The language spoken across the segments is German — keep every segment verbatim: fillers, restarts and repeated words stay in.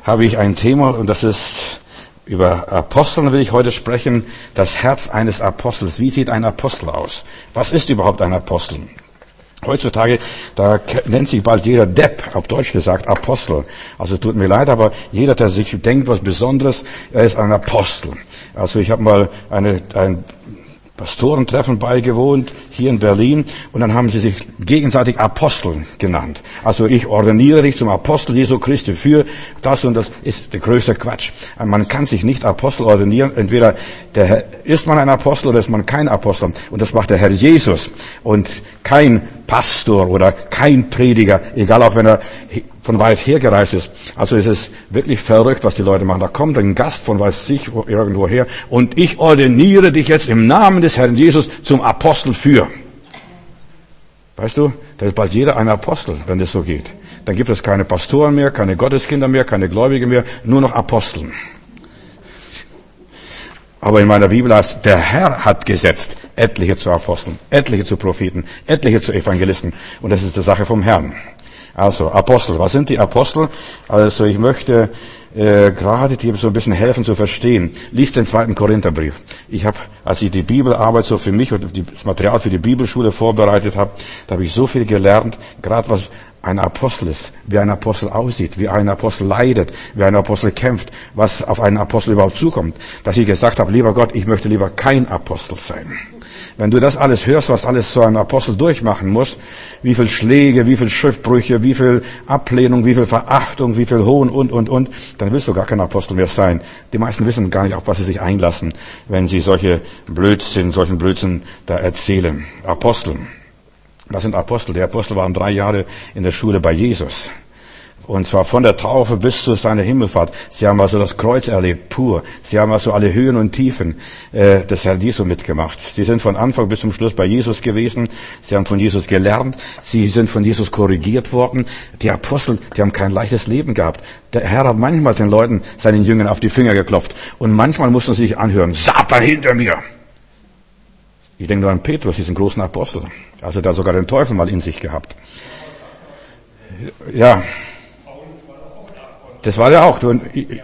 habe ich ein Thema, und das ist, über Aposteln will ich heute sprechen, das Herz eines Apostels. Wie sieht ein Apostel aus? Was ist überhaupt ein Apostel? Heutzutage, da nennt sich bald jeder Depp, auf Deutsch gesagt, Apostel. Also es tut mir leid, aber jeder, der sich denkt, was Besonderes, er ist ein Apostel. Also ich habe mal eine, ein Pastorentreffen beigewohnt, hier in Berlin, und dann haben sie sich gegenseitig Apostel genannt. Also ich ordiniere dich zum Apostel Jesu Christi für das, und das ist der größte Quatsch. Man kann sich nicht Apostel ordinieren, entweder der Herr, ist man ein Apostel oder ist man kein Apostel. Und das macht der Herr Jesus und kein Pastor oder kein Prediger, egal auch wenn er von weit her gereist ist. Also es ist wirklich verrückt, was die Leute machen. Da kommt ein Gast von weiß ich irgendwo her und ich ordiniere dich jetzt im Namen des Herrn Jesus zum Apostel für. Weißt du, da ist bald jeder ein Apostel, wenn das so geht. Dann gibt es keine Pastoren mehr, keine Gotteskinder mehr, keine Gläubige mehr, nur noch Aposteln. Aber in meiner Bibel heißt, der Herr hat gesetzt, etliche zu Aposteln, etliche zu Propheten, etliche zu Evangelisten. Und das ist die Sache vom Herrn. Also, Apostel. Was sind die Apostel? Also, ich möchte äh, gerade dir so ein bisschen helfen zu verstehen. Lies den zweiten Korintherbrief. Ich habe, als ich die Bibelarbeit so für mich und das Material für die Bibelschule vorbereitet habe, da habe ich so viel gelernt, gerade was ein Apostel ist, wie ein Apostel aussieht, wie ein Apostel leidet, wie ein Apostel kämpft, was auf einen Apostel überhaupt zukommt, dass ich gesagt habe, lieber Gott, ich möchte lieber kein Apostel sein. Wenn du das alles hörst, was alles so ein Apostel durchmachen muss, wie viel Schläge, wie viel Schriftbrüche, wie viel Ablehnung, wie viel Verachtung, wie viel Hohn und, und, und, dann willst du gar kein Apostel mehr sein. Die meisten wissen gar nicht, auf was sie sich einlassen, wenn sie solche Blödsinn, solchen Blödsinn da erzählen. Apostel. Was sind Apostel? Die Apostel waren drei Jahre in der Schule bei Jesus. Und zwar von der Taufe bis zu seiner Himmelfahrt. Sie haben also das Kreuz erlebt, pur. Sie haben also alle Höhen und Tiefen äh, des Herrn Jesu mitgemacht. Sie sind von Anfang bis zum Schluss bei Jesus gewesen. Sie haben von Jesus gelernt. Sie sind von Jesus korrigiert worden. Die Apostel, die haben kein leichtes Leben gehabt. Der Herr hat manchmal den Leuten, seinen Jüngern, auf die Finger geklopft. Und manchmal mussten sie sich anhören, Satan hinter mir. Ich denke nur an Petrus, diesen großen Apostel. Also der hat sogar den Teufel mal in sich gehabt. Ja. Das war ja auch. Du,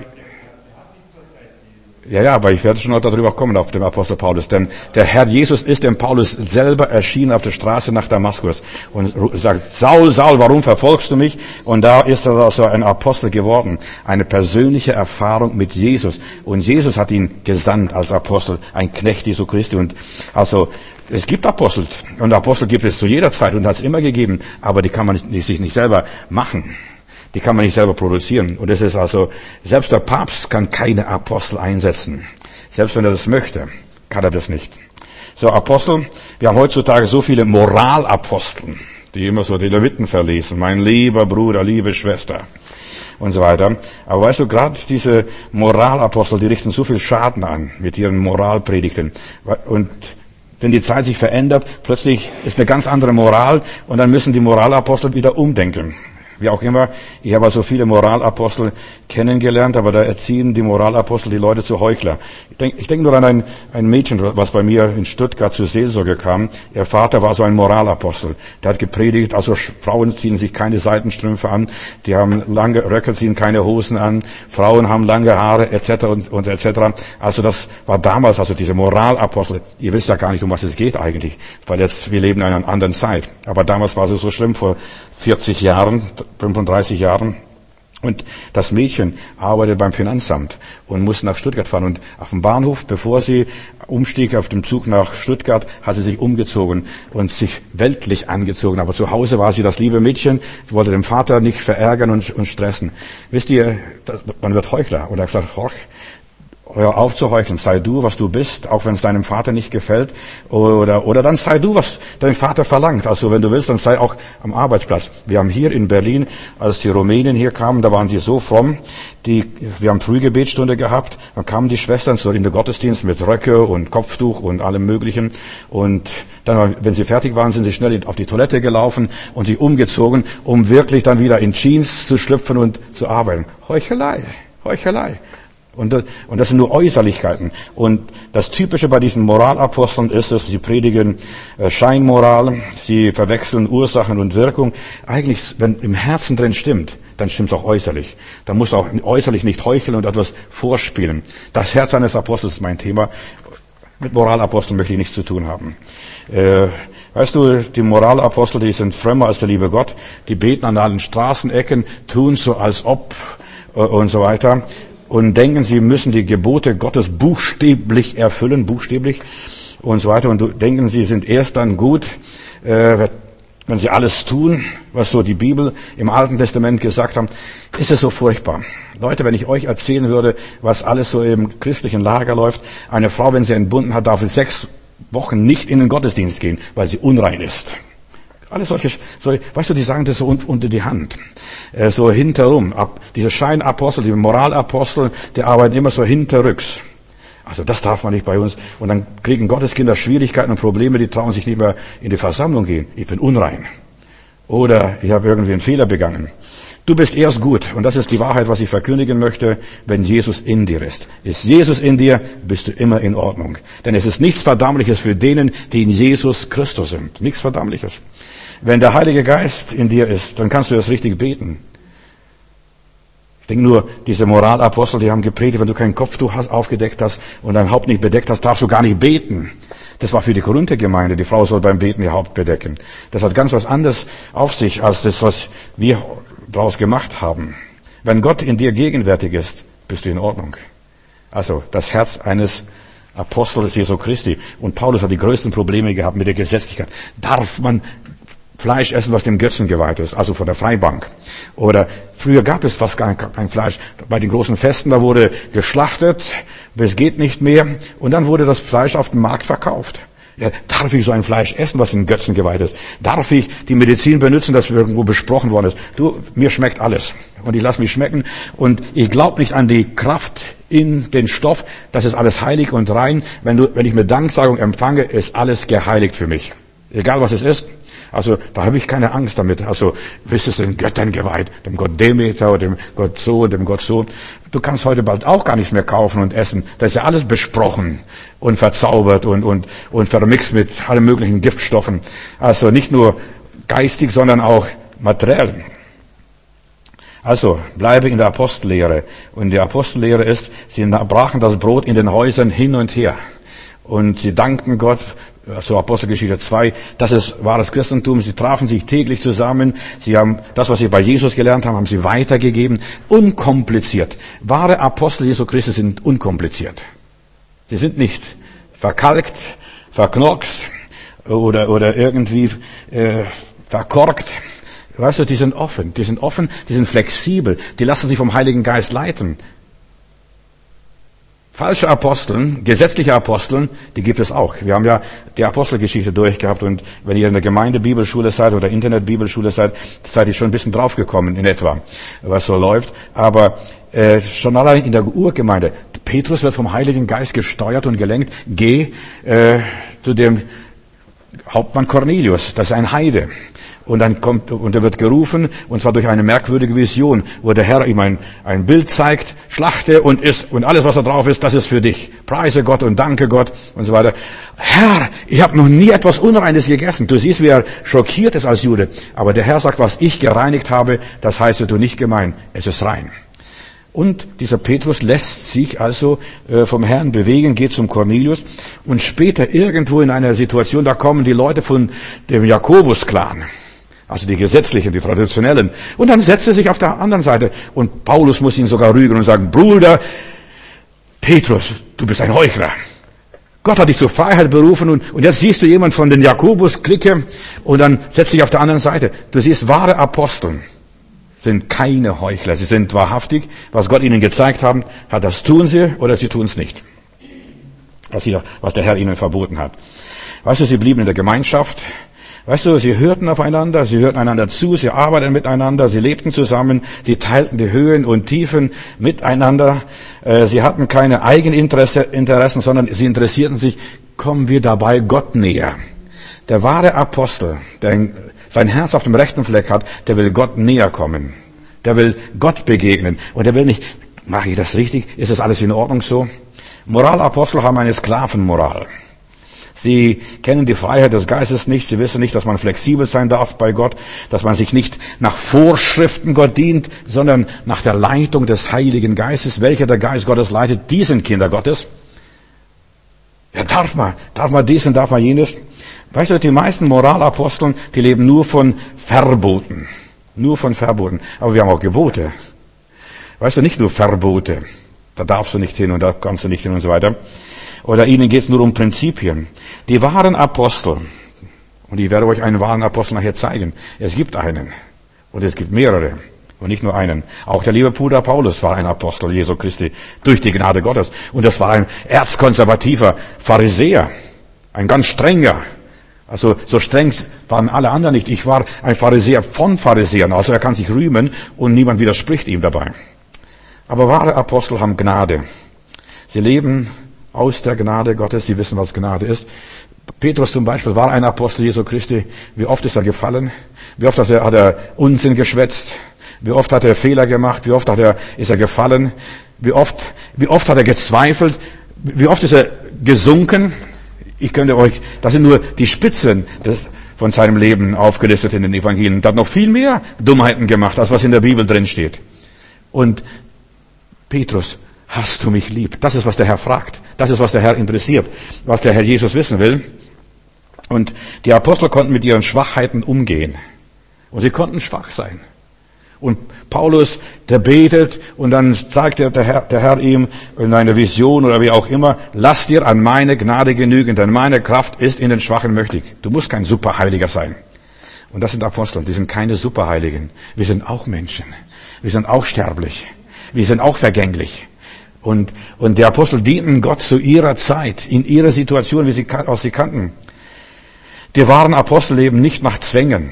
ja, ja, aber ich werde schon noch darüber kommen, auf den Apostel Paulus. Denn der Herr Jesus ist dem Paulus selber erschienen auf der Straße nach Damaskus und sagt, Saul, Saul, warum verfolgst du mich? Und da ist er also ein Apostel geworden. Eine persönliche Erfahrung mit Jesus. Und Jesus hat ihn gesandt als Apostel, ein Knecht Jesu Christi. Und also, es gibt Apostel. Und Apostel gibt es zu jeder Zeit und hat es immer gegeben. Aber die kann man nicht, sich nicht selber machen. Die kann man nicht selber produzieren. Und es ist also, selbst der Papst kann keine Apostel einsetzen. Selbst wenn er das möchte, kann er das nicht. So, Apostel, wir haben heutzutage so viele Moralapostel, die immer so die Leviten verlesen. Mein lieber Bruder, liebe Schwester und so weiter. Aber weißt du, gerade diese Moralapostel, die richten so viel Schaden an mit ihren Moralpredigten. Und wenn die Zeit sich verändert, plötzlich ist eine ganz andere Moral und dann müssen die Moralapostel wieder umdenken. Wie auch immer, ich habe also viele Moralapostel kennengelernt, aber da erziehen die Moralapostel die Leute zu Heuchler. Ich denke ich denk nur an ein, ein Mädchen, was bei mir in Stuttgart zur Seelsorge kam. Ihr Vater war so ein Moralapostel. Der hat gepredigt, also Frauen ziehen sich keine Seitenstrümpfe an, die haben lange Röcke, ziehen keine Hosen an, Frauen haben lange Haare, et cetera und, und et cetera. Also das war damals, also diese Moralapostel. Ihr wisst ja gar nicht, um was es geht eigentlich, weil jetzt, wir leben in einer anderen Zeit. Aber damals war es so schlimm, vor vierzig Jahren, fünfunddreißig Jahren. Und das Mädchen arbeitet beim Finanzamt und musste nach Stuttgart fahren. Und auf dem Bahnhof, bevor sie umstieg auf dem Zug nach Stuttgart, hat sie sich umgezogen und sich weltlich angezogen. Aber zu Hause war sie das liebe Mädchen, wollte den Vater nicht verärgern und, und stressen. Wisst ihr, man wird Heuchler. Und er hat gesagt, Horch, hör auf zu heucheln, sei du, was du bist, auch wenn es deinem Vater nicht gefällt, oder oder dann sei du, was dein Vater verlangt. Also wenn du willst, dann sei auch am Arbeitsplatz. Wir haben hier in Berlin, als die Rumänen hier kamen, da waren die so fromm, die, wir haben Frühgebetsstunde gehabt, dann kamen die Schwestern so in den Gottesdienst mit Röcke und Kopftuch und allem Möglichen, und dann, wenn sie fertig waren, sind sie schnell auf die Toilette gelaufen und sich umgezogen, um wirklich dann wieder in Jeans zu schlüpfen und zu arbeiten. Heuchelei, Heuchelei. Und, und das sind nur Äußerlichkeiten. Und das Typische bei diesen Moralaposteln ist es, sie predigen äh, Scheinmoral, sie verwechseln Ursachen und Wirkung. Eigentlich, wenn im Herzen drin stimmt, dann stimmt's auch äußerlich. Dann musst du auch äußerlich nicht heucheln und etwas vorspielen. Das Herz eines Apostels ist mein Thema. Mit Moralaposteln möchte ich nichts zu tun haben. Äh, weißt du, die Moralapostel, die sind frömmer als der liebe Gott. Die beten an allen Straßenecken, tun so als ob äh, und so weiter. Und denken, sie müssen die Gebote Gottes buchstäblich erfüllen, buchstäblich und so weiter. Und denken, sie sind erst dann gut, äh, wenn sie alles tun, was so die Bibel im Alten Testament gesagt haben. Ist es so furchtbar. Leute, wenn ich euch erzählen würde, was alles so im christlichen Lager läuft, eine Frau, wenn sie entbunden hat, darf in sechs Wochen nicht in den Gottesdienst gehen, weil sie unrein ist. Alles solche, so, weißt du, die sagen das so unter die Hand, äh, so hinterrum. Ab, diese Scheinapostel, die Moralapostel, die arbeiten immer so hinterrücks. Also das darf man nicht bei uns. Und dann kriegen Gotteskinder Schwierigkeiten und Probleme, die trauen sich nicht mehr in die Versammlung gehen. Ich bin unrein. Oder ich habe irgendwie einen Fehler begangen. Du bist erst gut. Und das ist die Wahrheit, was ich verkündigen möchte, wenn Jesus in dir ist. Ist Jesus in dir, bist du immer in Ordnung. Denn es ist nichts Verdammliches für denen, die in Jesus Christus sind. Nichts Verdammliches. Wenn der Heilige Geist in dir ist, dann kannst du das richtig beten. Ich denke nur, diese Moralapostel, die haben gepredigt, wenn du kein Kopftuch hast, aufgedeckt hast und dein Haupt nicht bedeckt hast, darfst du gar nicht beten. Das war für die Korinther-Gemeinde. Die Frau soll beim Beten ihr Haupt bedecken. Das hat ganz was anderes auf sich, als das, was wir daraus gemacht haben. Wenn Gott in dir gegenwärtig ist, bist du in Ordnung. Also das Herz eines Apostels Jesu Christi. Und Paulus hat die größten Probleme gehabt mit der Gesetzlichkeit. Darf man Fleisch essen, was dem Götzen geweiht ist, also von der Freibank? Oder früher gab es fast gar kein Fleisch. Bei den großen Festen, da wurde geschlachtet, es geht nicht mehr. Und dann wurde das Fleisch auf dem Markt verkauft. Ja, darf ich so ein Fleisch essen, was dem Götzen geweiht ist? Darf ich die Medizin benutzen, das irgendwo besprochen worden ist? Du, mir schmeckt alles. Und ich lasse mich schmecken. Und ich glaube nicht an die Kraft in den Stoff. Das ist alles heilig und rein. Wenn du, wenn ich mit Danksagung empfange, ist alles geheiligt für mich. Egal was es ist. Also da habe ich keine Angst damit. Also wisst es den Göttern geweiht, dem Gott Demeter, dem Gott so, dem Gott so. Du kannst heute bald auch gar nichts mehr kaufen und essen. Da ist ja alles besprochen und verzaubert und und und vermixt mit allen möglichen Giftstoffen. Also nicht nur geistig, sondern auch materiell. Also bleibe in der Apostellehre. Und die Apostellehre ist, sie brachen das Brot in den Häusern hin und her. Und sie dankten Gott. So Apostelgeschichte zwei, das ist wahres Christentum. Sie trafen sich täglich zusammen. Sie haben das, was sie bei Jesus gelernt haben, haben sie weitergegeben. Unkompliziert. Wahre Apostel Jesu Christi sind unkompliziert. Sie sind nicht verkalkt, verknorkst oder oder irgendwie äh, verkorkt. Weißt du, die sind offen, die sind offen, die sind flexibel, die lassen sich vom Heiligen Geist leiten. Falsche Aposteln, gesetzliche Aposteln, die gibt es auch. Wir haben ja die Apostelgeschichte durchgehabt und wenn ihr in der Gemeindebibelschule seid oder Internetbibelschule seid, seid ihr schon ein bisschen draufgekommen in etwa, was so läuft. Aber äh, schon allein in der Urgemeinde, Petrus wird vom Heiligen Geist gesteuert und gelenkt, geh äh, zu dem Hauptmann Cornelius, das ist ein Heide. Und dann kommt, und er wird gerufen, und zwar durch eine merkwürdige Vision, wo der Herr ihm ein, ein Bild zeigt, schlachte und isst, und alles, was da drauf ist, das ist für dich. Preise Gott und danke Gott, und so weiter. Herr, ich habe noch nie etwas Unreines gegessen. Du siehst, wie er schockiert ist als Jude. Aber der Herr sagt, was ich gereinigt habe, das heißt du nicht gemein. Es ist rein. Und dieser Petrus lässt sich also äh, vom Herrn bewegen, geht zum Cornelius. Und später irgendwo in einer Situation, da kommen die Leute von dem Jakobus-Clan. Also die Gesetzlichen, die Traditionellen. Und dann setzt er sich auf der anderen Seite. Und Paulus muss ihn sogar rügen und sagen, Bruder Petrus, du bist ein Heuchler. Gott hat dich zur Freiheit berufen und, und jetzt siehst du jemand von den Jakobus-Clique und dann setzt dich auf der anderen Seite. Du siehst, wahre Aposteln sind keine Heuchler. Sie sind wahrhaftig. Was Gott ihnen gezeigt hat, hat das tun sie oder sie tun es nicht. Was, sie, was der Herr ihnen verboten hat. Weißt du, sie blieben in der Gemeinschaft. Weißt du, sie hörten aufeinander, sie hörten einander zu, sie arbeiteten miteinander, sie lebten zusammen, sie teilten die Höhen und Tiefen miteinander. Sie hatten keine Eigeninteressen, sondern sie interessierten sich, kommen wir dabei Gott näher. Der wahre Apostel, der sein Herz auf dem rechten Fleck hat, der will Gott näher kommen. Der will Gott begegnen. Und der will nicht, mache ich das richtig? Ist das alles in Ordnung so? Moralapostel haben eine Sklavenmoral. Sie kennen die Freiheit des Geistes nicht. Sie wissen nicht, dass man flexibel sein darf bei Gott, dass man sich nicht nach Vorschriften Gott dient, sondern nach der Leitung des Heiligen Geistes. Welcher der Geist Gottes leitet, die sind Kinder Gottes. Ja, darf man, darf man dies und darf man jenes. Weißt du, die meisten Moralaposteln, die leben nur von Verboten. Nur von Verboten. Aber wir haben auch Gebote. Weißt du, nicht nur Verbote. Da darfst du nicht hin und da kannst du nicht hin und so weiter. Oder ihnen geht es nur um Prinzipien. Die wahren Apostel, und ich werde euch einen wahren Apostel nachher zeigen. Es gibt einen. Und es gibt mehrere. Und nicht nur einen. Auch der liebe Bruder Paulus war ein Apostel Jesu Christi durch die Gnade Gottes. Und das war ein erzkonservativer Pharisäer. Ein ganz strenger. Also so streng waren alle anderen nicht. Ich war ein Pharisäer von Pharisäern. Also er kann sich rühmen und niemand widerspricht ihm dabei. Aber wahre Apostel haben Gnade. Sie leben aus der Gnade Gottes. Sie wissen, was Gnade ist. Petrus zum Beispiel war ein Apostel Jesu Christi. Wie oft ist er gefallen? Wie oft hat er, hat er Unsinn geschwätzt? Wie oft hat er Fehler gemacht? Wie oft hat er, ist er gefallen? Wie oft, wie oft hat er gezweifelt? Wie oft ist er gesunken? Ich könnte euch, das sind nur die Spitzen des, von seinem Leben aufgelistet in den Evangelien. Er hat noch viel mehr Dummheiten gemacht, als was in der Bibel drin steht. Und Petrus, hast du mich lieb? Das ist, was der Herr fragt. Das ist, was der Herr interessiert, was der Herr Jesus wissen will. Und die Apostel konnten mit ihren Schwachheiten umgehen. Und sie konnten schwach sein. Und Paulus, der betet und dann sagt der Herr, der Herr ihm in einer Vision oder wie auch immer, lass dir an meine Gnade genügen, denn meine Kraft ist in den Schwachen mächtig. Du musst kein Superheiliger sein. Und das sind Apostel, die sind keine Superheiligen. Wir sind auch Menschen. Wir sind auch sterblich. Wir sind auch vergänglich. Und, und die Apostel dienten Gott zu ihrer Zeit, in ihrer Situation, wie sie aus sie kannten. Die wahren Apostel leben nicht nach Zwängen.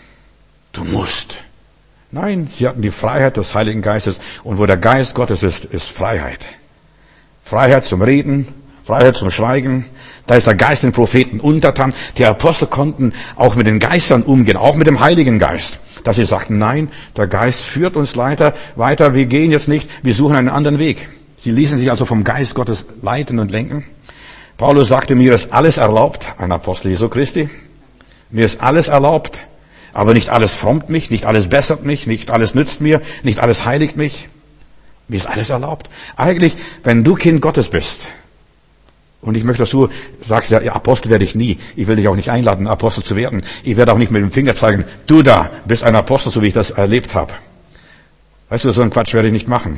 Du musst. Nein, sie hatten die Freiheit des Heiligen Geistes. Und wo der Geist Gottes ist, ist Freiheit. Freiheit zum Reden, Freiheit zum Schweigen. Da ist der Geist den Propheten untertan. Die Apostel konnten auch mit den Geistern umgehen, auch mit dem Heiligen Geist. Dass sie sagten, nein, der Geist führt uns weiter, weiter, wir gehen jetzt nicht, wir suchen einen anderen Weg. Sie ließen sich also vom Geist Gottes leiten und lenken. Paulus sagte, mir ist alles erlaubt, ein Apostel Jesu Christi. Mir ist alles erlaubt, aber nicht alles frommt mich, nicht alles bessert mich, nicht alles nützt mir, nicht alles heiligt mich. Mir ist alles erlaubt. Eigentlich, wenn du Kind Gottes bist, und ich möchte, dass du sagst, ja, Apostel werde ich nie. Ich will dich auch nicht einladen, Apostel zu werden. Ich werde auch nicht mit dem Finger zeigen, du da bist ein Apostel, so wie ich das erlebt habe. Weißt du, so einen Quatsch werde ich nicht machen.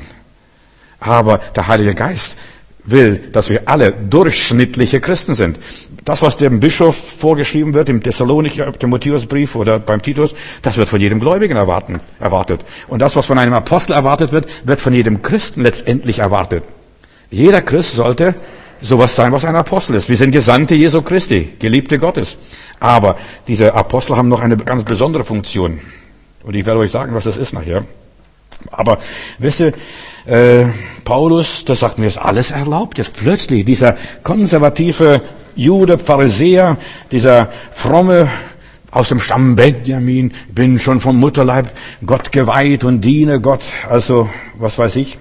Aber der Heilige Geist will, dass wir alle durchschnittliche Christen sind. Das, was dem Bischof vorgeschrieben wird, im Thessalonicher Timotheusbrief oder beim Titus, das wird von jedem Gläubigen erwarten, erwartet. Und das, was von einem Apostel erwartet wird, wird von jedem Christen letztendlich erwartet. Jeder Christ sollte sowas sein, was ein Apostel ist. Wir sind Gesandte Jesu Christi, Geliebte Gottes. Aber diese Apostel haben noch eine ganz besondere Funktion. Und ich werde euch sagen, was das ist nachher. Aber wisst ihr, äh, Paulus, das sagt mir, ist alles erlaubt. Jetzt plötzlich dieser konservative Jude, Pharisäer, dieser fromme aus dem Stamm Benjamin, bin schon vom Mutterleib Gott geweiht und diene Gott, also was weiß ich.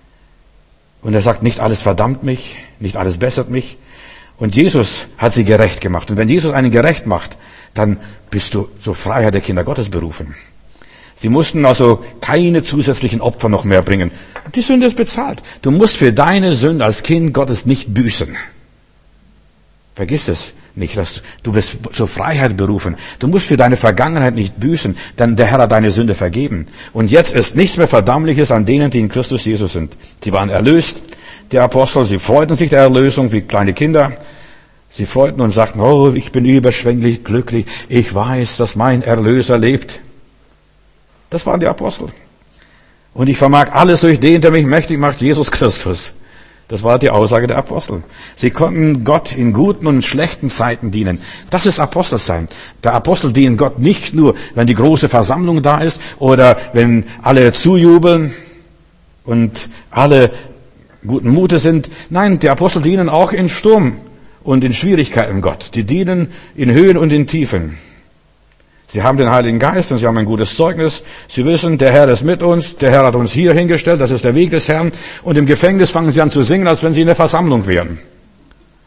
Und er sagt, nicht alles verdammt mich, nicht alles bessert mich. Und Jesus hat sie gerecht gemacht. Und wenn Jesus einen gerecht macht, dann bist du zur Freiheit der Kinder Gottes berufen. Sie mussten also keine zusätzlichen Opfer noch mehr bringen. Die Sünde ist bezahlt. Du musst für deine Sünde als Kind Gottes nicht büßen. Vergiss es nicht, dass du bist zur Freiheit berufen. Du musst für deine Vergangenheit nicht büßen, denn der Herr hat deine Sünde vergeben. Und jetzt ist nichts mehr Verdammliches an denen, die in Christus Jesus sind. Sie waren erlöst, die Apostel, sie freuten sich der Erlösung wie kleine Kinder. Sie freuten und sagten, oh, ich bin überschwänglich glücklich. Ich weiß, dass mein Erlöser lebt. Das waren die Apostel. Und ich vermag alles durch den, der mich mächtig macht, Jesus Christus. Das war die Aussage der Apostel. Sie konnten Gott in guten und schlechten Zeiten dienen. Das ist Apostel sein. Der Apostel dient Gott nicht nur, wenn die große Versammlung da ist oder wenn alle zujubeln und alle guten Mutes sind. Nein, die Apostel dienen auch in Sturm und in Schwierigkeiten Gott. Die dienen in Höhen und in Tiefen. Sie haben den Heiligen Geist und sie haben ein gutes Zeugnis. Sie wissen, der Herr ist mit uns, der Herr hat uns hier hingestellt, das ist der Weg des Herrn. Und im Gefängnis fangen sie an zu singen, als wenn sie in der Versammlung wären.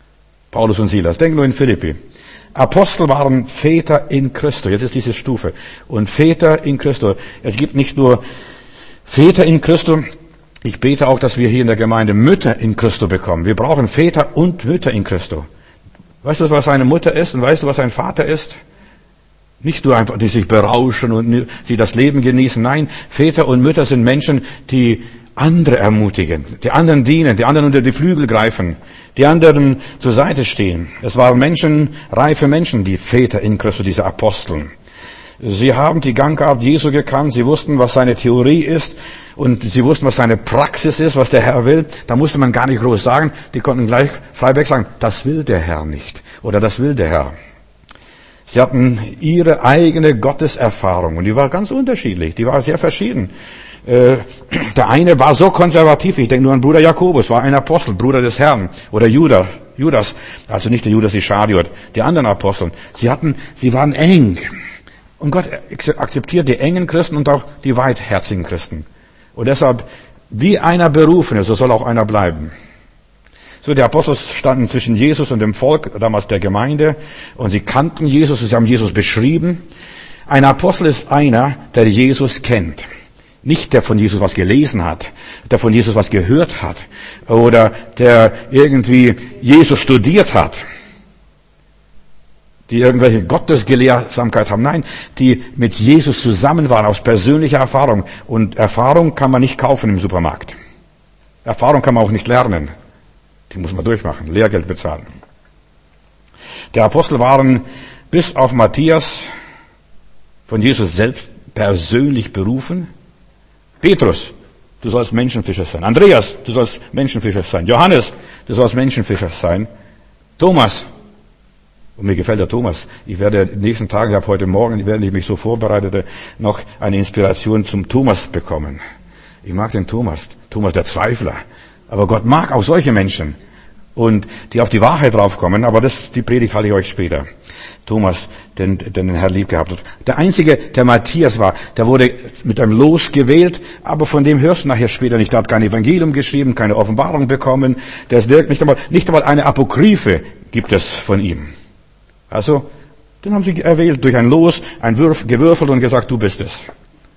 Paulus und Silas. Denk nur in Philippi. Apostel waren Väter in Christo. Jetzt ist diese Stufe. Und Väter in Christo. Es gibt nicht nur Väter in Christo. Ich bete auch, dass wir hier in der Gemeinde Mütter in Christo bekommen. Wir brauchen Väter und Mütter in Christo. Weißt du, was eine Mutter ist und weißt du, was ein Vater ist? Nicht nur einfach, die sich berauschen und die das Leben genießen. Nein, Väter und Mütter sind Menschen, die andere ermutigen, die anderen dienen, die anderen unter die Flügel greifen, die anderen zur Seite stehen. Es waren Menschen, reife Menschen, die Väter in Christus, diese Aposteln. Sie haben die Gangart Jesu gekannt, sie wussten, was seine Theorie ist und sie wussten, was seine Praxis ist, was der Herr will. Da musste man gar nicht groß sagen, die konnten gleich freiweg sagen, das will der Herr nicht oder das will der Herr. Sie hatten ihre eigene Gotteserfahrung und die war ganz unterschiedlich, die war sehr verschieden. Der eine war so konservativ, ich denke nur an Bruder Jakobus, war ein Apostel, Bruder des Herrn, oder Judas, Judas, also nicht der Judas Ischariot, die anderen Aposteln. Sie hatten, sie waren eng. Und Gott akzeptiert die engen Christen und auch die weitherzigen Christen. Und deshalb, wie einer berufen ist, so soll auch einer bleiben. So, die Apostel standen zwischen Jesus und dem Volk, damals der Gemeinde, und sie kannten Jesus, sie haben Jesus beschrieben. Ein Apostel ist einer, der Jesus kennt. Nicht der von Jesus was gelesen hat, der von Jesus was gehört hat oder der irgendwie Jesus studiert hat, die irgendwelche Gottesgelehrsamkeit haben. Nein, die mit Jesus zusammen waren aus persönlicher Erfahrung. Und Erfahrung kann man nicht kaufen im Supermarkt. Erfahrung kann man auch nicht lernen. Die muss man durchmachen, Lehrgeld bezahlen. Die Apostel waren bis auf Matthias von Jesus selbst persönlich berufen. Petrus, du sollst Menschenfischer sein. Andreas, du sollst Menschenfischer sein. Johannes, du sollst Menschenfischer sein. Thomas, und mir gefällt der Thomas. Ich werde in den nächsten Tagen, ich habe heute Morgen, während ich mich so vorbereitete, noch eine Inspiration zum Thomas bekommen. Ich mag den Thomas, Thomas der Zweifler. Aber Gott mag auch solche Menschen. Und die auf die Wahrheit draufkommen, aber das, die Predigt halte ich euch später. Thomas, den, den den Herr lieb gehabt hat. Der einzige, der Matthias war, der wurde mit einem Los gewählt, aber von dem hörst du nachher später nicht. Der hat kein Evangelium geschrieben, keine Offenbarung bekommen. Der ist nicht einmal, nicht einmal eine Apokryphe gibt es von ihm. Also, den haben sie erwählt durch ein Los, ein Würf, gewürfelt und gesagt, du bist es.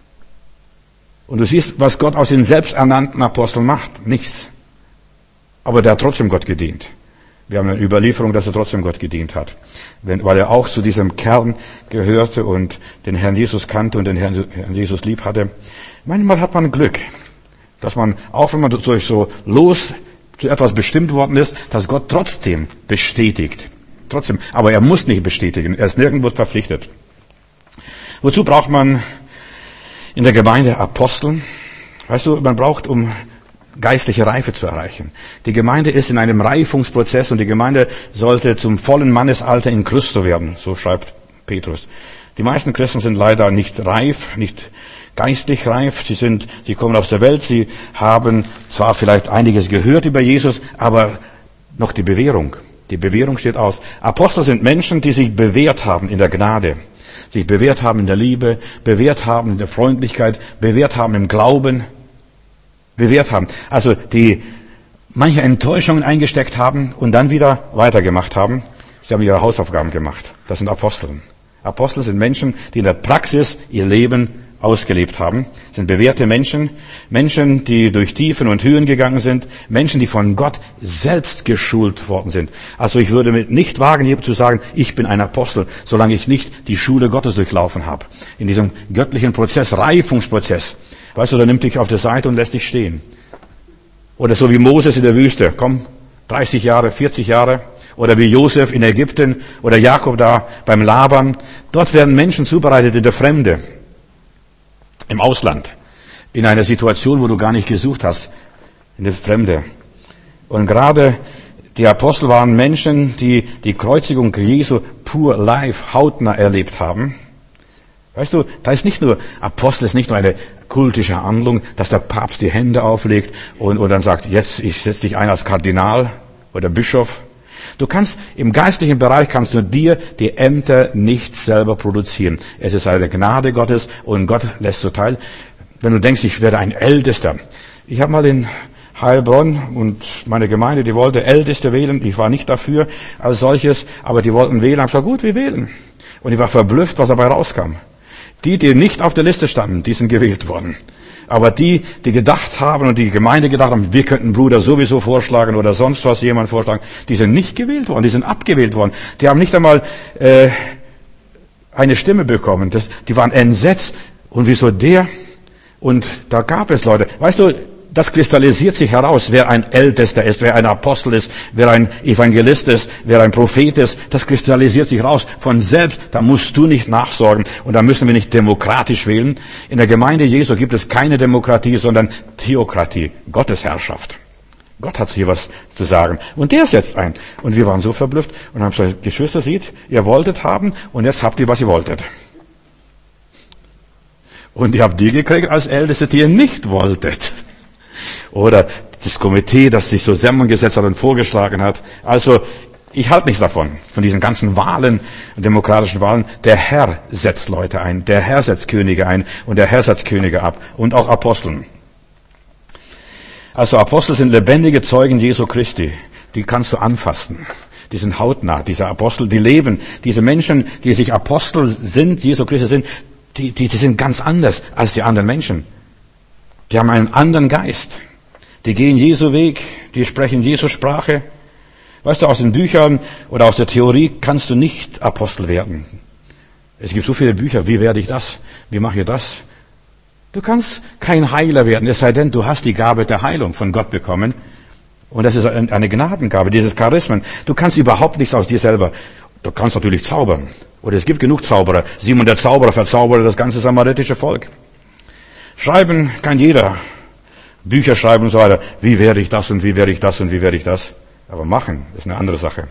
Und du siehst, was Gott aus den selbsternannten Aposteln macht. Nichts. Aber der hat trotzdem Gott gedient. Wir haben eine Überlieferung, dass er trotzdem Gott gedient hat. Wenn, weil er auch zu diesem Kern gehörte und den Herrn Jesus kannte und den Herrn Jesus lieb hatte. Manchmal hat man Glück, dass man, auch wenn man durch so los zu etwas bestimmt worden ist, dass Gott trotzdem bestätigt. Trotzdem. Aber er muss nicht bestätigen. Er ist nirgendwo verpflichtet. Wozu braucht man in der Gemeinde Aposteln? Weißt du, man braucht, um geistliche Reife zu erreichen. Die Gemeinde ist in einem Reifungsprozess und die Gemeinde sollte zum vollen Mannesalter in Christo werden, so schreibt Petrus. Die meisten Christen sind leider nicht reif, nicht geistlich reif. Sie sind, sie kommen aus der Welt, sie haben zwar vielleicht einiges gehört über Jesus, aber noch die Bewährung. Die Bewährung steht aus. Apostel sind Menschen, die sich bewährt haben in der Gnade, sich bewährt haben in der Liebe, bewährt haben in der Freundlichkeit, bewährt haben im Glauben, bewährt haben. Also die manche Enttäuschungen eingesteckt haben und dann wieder weitergemacht haben. Sie haben ihre Hausaufgaben gemacht. Das sind Apostel. Apostel sind Menschen, die in der Praxis ihr Leben ausgelebt haben. Das sind bewährte Menschen, Menschen, die durch Tiefen und Höhen gegangen sind, Menschen, die von Gott selbst geschult worden sind. Also ich würde nicht wagen, hier zu sagen, ich bin ein Apostel, solange ich nicht die Schule Gottes durchlaufen habe. In diesem göttlichen Prozess, Reifungsprozess. Weißt du, da nimmt dich auf der Seite und lässt dich stehen. Oder so wie Moses in der Wüste. Komm, dreißig Jahre, vierzig Jahre. Oder wie Josef in Ägypten. Oder Jakob da beim Laban. Dort werden Menschen zubereitet in der Fremde. Im Ausland. In einer Situation, wo du gar nicht gesucht hast. In der Fremde. Und gerade die Apostel waren Menschen, die die Kreuzigung Jesu pur live, hautnah erlebt haben. Weißt du, da ist nicht nur, Apostel ist nicht nur eine kultische Handlung, dass der Papst die Hände auflegt und, und dann sagt, jetzt, ich setze dich ein als Kardinal oder Bischof. Du kannst, im geistlichen Bereich kannst du dir die Ämter nicht selber produzieren. Es ist eine Gnade Gottes und Gott lässt so teil. Wenn du denkst, ich werde ein Ältester. Ich habe mal in Heilbronn und meine Gemeinde, die wollte Älteste wählen. Ich war nicht dafür als solches, aber die wollten wählen. Ich habe gesagt, gut, wir wählen. Und ich war verblüfft, was dabei rauskam. Die, die nicht auf der Liste standen, die sind gewählt worden. Aber die, die gedacht haben und die Gemeinde gedacht haben, wir könnten Bruder sowieso vorschlagen oder sonst was jemand vorschlagen, die sind nicht gewählt worden, die sind abgewählt worden. Die haben nicht einmal äh, eine Stimme bekommen. Das, die waren entsetzt. Und wieso der? Und da gab es Leute. Weißt du, das kristallisiert sich heraus, wer ein Ältester ist, wer ein Apostel ist, wer ein Evangelist ist, wer ein Prophet ist. Das kristallisiert sich raus von selbst. Da musst du nicht nachsorgen. Und da müssen wir nicht demokratisch wählen. In der Gemeinde Jesu gibt es keine Demokratie, sondern Theokratie, Gottesherrschaft. Gott hat hier was zu sagen. Und der setzt ein. Und wir waren so verblüfft und haben gesagt, Geschwister, seht, ihr wolltet haben und jetzt habt ihr, was ihr wolltet. Und ihr habt die gekriegt als Älteste, die ihr nicht wolltet. Oder das Komitee, das sich so zusammengesetzt hat und vorgeschlagen hat. Also, ich halte nichts davon, von diesen ganzen Wahlen, demokratischen Wahlen. Der Herr setzt Leute ein, der Herr setzt Könige ein und der Herr setzt Könige ab und auch Aposteln. Also Apostel sind lebendige Zeugen Jesu Christi. Die kannst du anfassen. Die sind hautnah, diese Apostel, die leben. Diese Menschen, die sich Apostel sind, Jesu Christi sind, die, die, die sind ganz anders als die anderen Menschen. Die haben einen anderen Geist. Die gehen Jesu Weg, die sprechen Jesu Sprache. Weißt du, aus den Büchern oder aus der Theorie kannst du nicht Apostel werden. Es gibt so viele Bücher, wie werde ich das? Wie mache ich das? Du kannst kein Heiler werden, es sei denn, du hast die Gabe der Heilung von Gott bekommen. Und das ist eine Gnadengabe, dieses Charismen. Du kannst überhaupt nichts aus dir selber. Du kannst natürlich zaubern. Oder es gibt genug Zauberer. Simon der Zauberer verzauberte das ganze samaritische Volk. Schreiben kann jeder. Bücher schreiben und so weiter. Wie werde ich das und wie werde ich das und wie werde ich das? Aber machen ist eine andere Sache.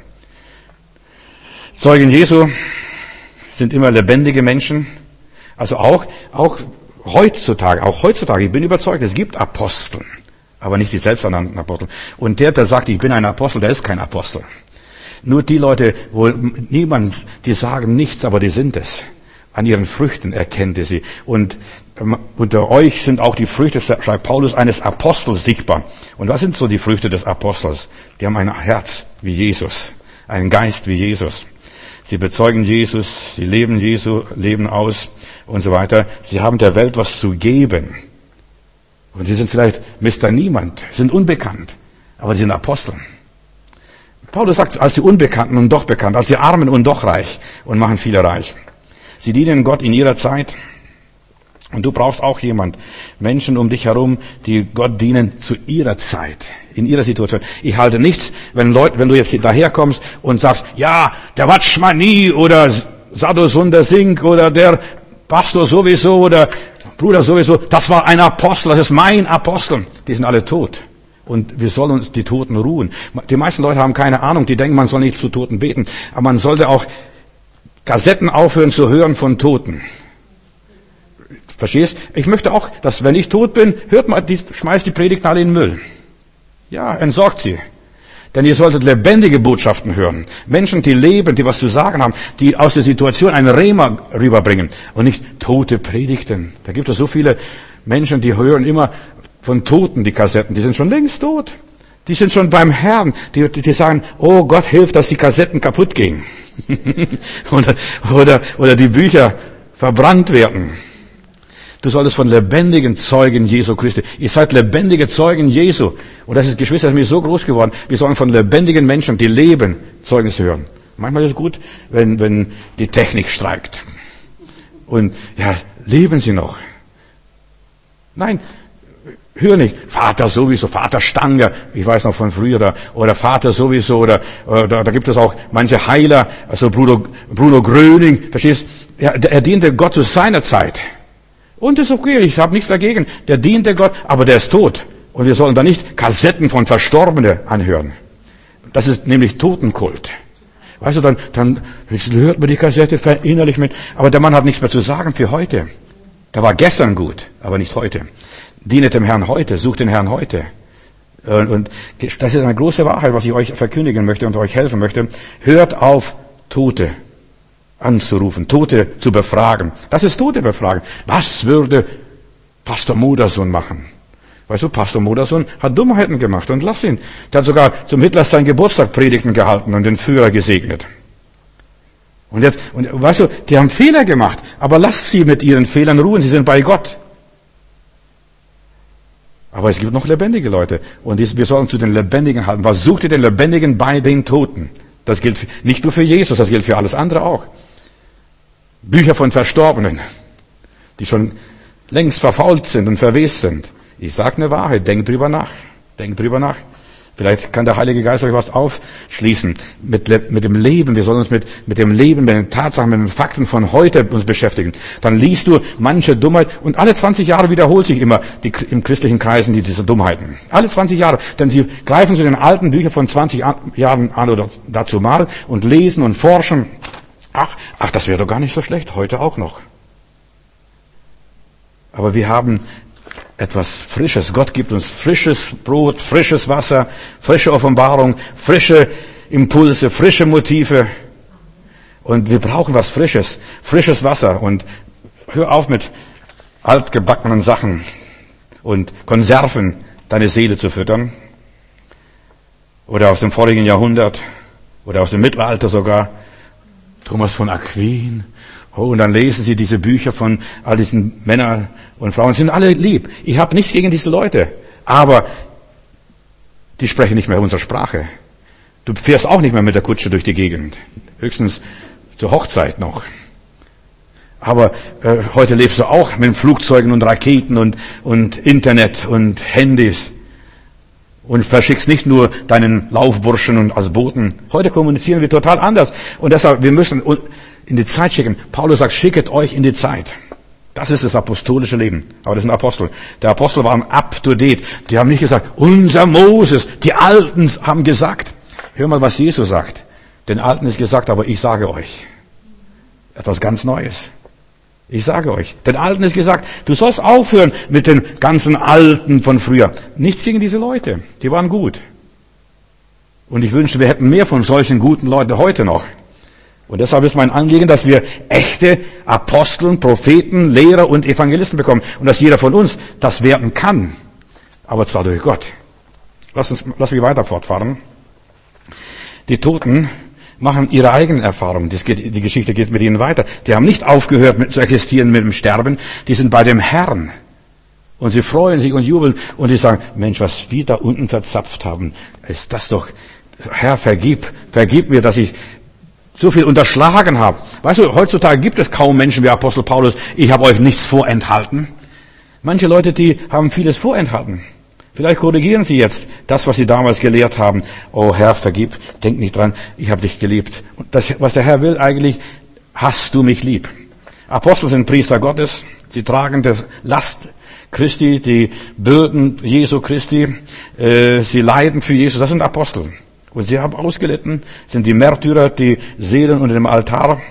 Zeugen Jesu sind immer lebendige Menschen. Also auch, auch heutzutage, auch heutzutage, ich bin überzeugt, es gibt Apostel. Aber nicht die selbsternannten Apostel. Und der, der sagt, ich bin ein Apostel, der ist kein Apostel. Nur die Leute, wo niemand, die sagen nichts, aber die sind es. An ihren Früchten erkennt ihr sie. Und unter euch sind auch die Früchte, schreibt Paulus, eines Apostels sichtbar. Und was sind so die Früchte des Apostels? Die haben ein Herz wie Jesus, einen Geist wie Jesus. Sie bezeugen Jesus, sie leben Jesu Leben aus und so weiter. Sie haben der Welt was zu geben. Und sie sind vielleicht Mister Niemand, sind unbekannt, aber sie sind Apostel. Paulus sagt, als die Unbekannten und doch bekannt, als die Armen und doch reich und machen viele reich. Sie dienen Gott in ihrer Zeit. Und du brauchst auch jemand, Menschen um dich herum, die Gott dienen zu ihrer Zeit, in ihrer Situation. Ich halte nichts, wenn Leute, wenn du jetzt daherkommst und sagst, ja, der Watschmani oder Sadhu Sundar Singh oder der Pastor sowieso oder Bruder sowieso, das war ein Apostel, das ist mein Apostel. Die sind alle tot. Und wir sollen uns die Toten ruhen. Die meisten Leute haben keine Ahnung, die denken, man soll nicht zu Toten beten. Aber man sollte auch Kassetten aufhören zu hören von Toten. Verstehst? Ich möchte auch, dass wenn ich tot bin, hört mal, die, schmeißt die Predigten alle in den Müll. Ja, entsorgt sie. Denn ihr solltet lebendige Botschaften hören. Menschen, die leben, die was zu sagen haben, die aus der Situation ein Rema rüberbringen und nicht tote Predigten. Da gibt es so viele Menschen, die hören immer von Toten die Kassetten. Die sind schon längst tot. Die sind schon beim Herrn. Die, die sagen, oh Gott, hilf, dass die Kassetten kaputt gehen. oder, oder, oder die Bücher verbrannt werden. Du solltest von lebendigen Zeugen Jesu Christi. Ihr seid lebendige Zeugen Jesu. Und das ist, Geschwister, das ist mir so groß geworden. Wir sollen von lebendigen Menschen, die leben, Zeugnis hören. Manchmal ist es gut, wenn, wenn die Technik streikt. Und, ja, leben sie noch? Nein, hör nicht. Vater sowieso, Vater Stanger. Ich weiß noch von früher da. Oder Vater sowieso. Oder, oder da, da gibt es auch manche Heiler. Also Bruno, Bruno Gröning. Verstehst? Ja, er diente Gott zu seiner Zeit. Und das ist okay, ich habe nichts dagegen. Der diente Gott, aber der ist tot. Und wir sollen da nicht Kassetten von Verstorbenen anhören. Das ist nämlich Totenkult. Weißt du, dann, dann hört man die Kassette, verinnerlich mit. Aber der Mann hat nichts mehr zu sagen für heute. Der war gestern gut, aber nicht heute. Dienet dem Herrn heute, sucht den Herrn heute. Und das ist eine große Wahrheit, was ich euch verkündigen möchte und euch helfen möchte. Hört auf, Tote anzurufen, Tote zu befragen. Das ist Tote befragen. Was würde Pastor Modersohn machen? Weißt du, Pastor Modersohn hat Dummheiten gemacht und lass ihn. Der hat sogar zum Hitler seinen Geburtstag Predigten gehalten und den Führer gesegnet. Und jetzt, und weißt du, die haben Fehler gemacht, aber lass sie mit ihren Fehlern ruhen, sie sind bei Gott. Aber es gibt noch lebendige Leute und wir sollen zu den Lebendigen halten. Was sucht ihr den Lebendigen bei den Toten? Das gilt nicht nur für Jesus, das gilt für alles andere auch. Bücher von Verstorbenen, die schon längst verfault sind und verwest sind. Ich sage eine Wahrheit, denkt drüber nach, denkt drüber nach. Vielleicht kann der Heilige Geist euch was aufschließen mit, mit dem Leben. Wir sollen uns mit, mit dem Leben, mit den Tatsachen, mit den Fakten von heute uns beschäftigen. Dann liest du manche Dummheit und alle zwanzig Jahre wiederholt sich immer die, im christlichen Kreisen die, diese Dummheiten. Alle zwanzig Jahre. Denn sie greifen zu den alten Büchern von zwanzig Jahren an oder dazu mal und lesen und forschen. Ach, ach, das wäre doch gar nicht so schlecht. Heute auch noch. Aber wir haben etwas Frisches. Gott gibt uns frisches Brot, frisches Wasser, frische Offenbarung, frische Impulse, frische Motive. Und wir brauchen was Frisches, frisches Wasser. Und hör auf mit altgebackenen Sachen und Konserven, deine Seele zu füttern. Oder aus dem vorigen Jahrhundert oder aus dem Mittelalter sogar. Thomas von Aquin. Oh, und dann lesen sie diese Bücher von all diesen Männern und Frauen. Sie sind alle lieb. Ich habe nichts gegen diese Leute. Aber die sprechen nicht mehr unsere Sprache. Du fährst auch nicht mehr mit der Kutsche durch die Gegend. Höchstens zur Hochzeit noch. Aber äh, heute lebst du auch mit Flugzeugen und Raketen und, und Internet und Handys. Und verschickst nicht nur deinen Laufburschen und als Boten. Heute kommunizieren wir total anders. Und deshalb, wir müssen in die Zeit schicken. Paulus sagt, schicket euch in die Zeit. Das ist das apostolische Leben. Aber das sind Apostel. Der Apostel waren up to date. Die haben nicht gesagt, unser Moses, die Alten haben gesagt. Hör mal, was Jesus sagt. Den Alten ist gesagt, aber ich sage euch. Etwas ganz Neues. Ich sage euch, den Alten ist gesagt, du sollst aufhören mit den ganzen Alten von früher. Nichts gegen diese Leute. Die waren gut. Und ich wünschte, wir hätten mehr von solchen guten Leuten heute noch. Und deshalb ist mein Anliegen, dass wir echte Aposteln, Propheten, Lehrer und Evangelisten bekommen. Und dass jeder von uns das werden kann. Aber zwar durch Gott. Lass uns, lass mich weiter fortfahren. Die Toten machen ihre eigenen Erfahrungen. Das geht, die Geschichte geht mit ihnen weiter. Die haben nicht aufgehört mit, zu existieren mit dem Sterben. Die sind bei dem Herrn. Und sie freuen sich und jubeln. Und sie sagen, Mensch, was wir da unten verzapft haben, ist das doch, Herr, vergib, vergib mir, dass ich so viel unterschlagen habe. Weißt du, heutzutage gibt es kaum Menschen wie Apostel Paulus, ich habe euch nichts vorenthalten. Manche Leute, die haben vieles vorenthalten. Vielleicht korrigieren sie jetzt das, was sie damals gelehrt haben. Oh Herr, vergib, denk nicht dran, ich habe dich geliebt. Und das, was der Herr will eigentlich, hast du mich lieb. Apostel sind Priester Gottes, sie tragen die Last Christi, die Bürden Jesu Christi, äh, sie leiden für Jesus, das sind Apostel. Und sie haben ausgelitten, sind die Märtyrer, die Seelen unter dem Altar.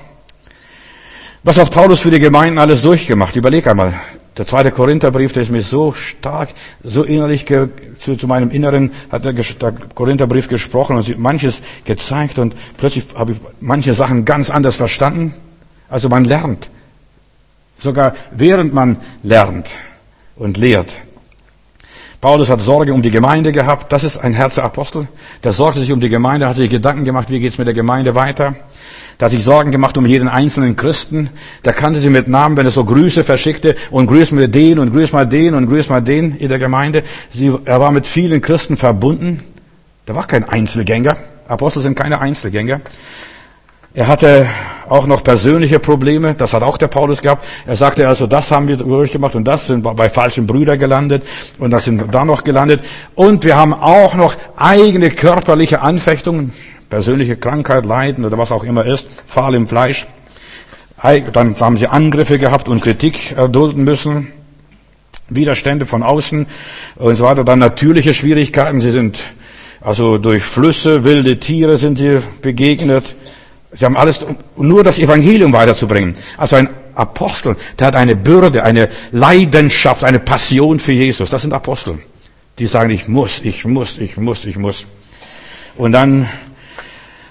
Was hat Paulus für die Gemeinden alles durchgemacht? Überleg einmal. Der zweite Korintherbrief, der ist mir so stark, so innerlich ge, zu, zu meinem Inneren hat der, der Korintherbrief gesprochen und manches gezeigt und plötzlich habe ich manche Sachen ganz anders verstanden. Also man lernt. Sogar während man lernt und lehrt. Paulus hat Sorge um die Gemeinde gehabt. Das ist ein Herz der Apostel. Der sorgte sich um die Gemeinde, hat sich Gedanken gemacht, wie geht's mit der Gemeinde weiter. Der hat sich Sorgen gemacht um jeden einzelnen Christen. Der kannte sie mit Namen, wenn er so Grüße verschickte und grüß mir den und grüß mal den und grüß mal den in der Gemeinde. Sie, er war mit vielen Christen verbunden. Der war kein Einzelgänger. Apostel sind keine Einzelgänger. Er hatte auch noch persönliche Probleme, das hat auch der Paulus gehabt. Er sagte also, das haben wir durchgemacht und das sind bei falschen Brüdern gelandet und das sind da noch gelandet. Und wir haben auch noch eigene körperliche Anfechtungen, persönliche Krankheit, Leiden oder was auch immer ist, Pfahl im Fleisch. Dann haben sie Angriffe gehabt und Kritik erdulden müssen, Widerstände von außen und so weiter. Dann natürliche Schwierigkeiten, sie sind also durch Flüsse, wilde Tiere sind sie begegnet. Sie haben alles, nur das Evangelium weiterzubringen. Also ein Apostel, der hat eine Bürde, eine Leidenschaft, eine Passion für Jesus. Das sind Apostel. Die sagen, ich muss, ich muss, ich muss, ich muss. Und dann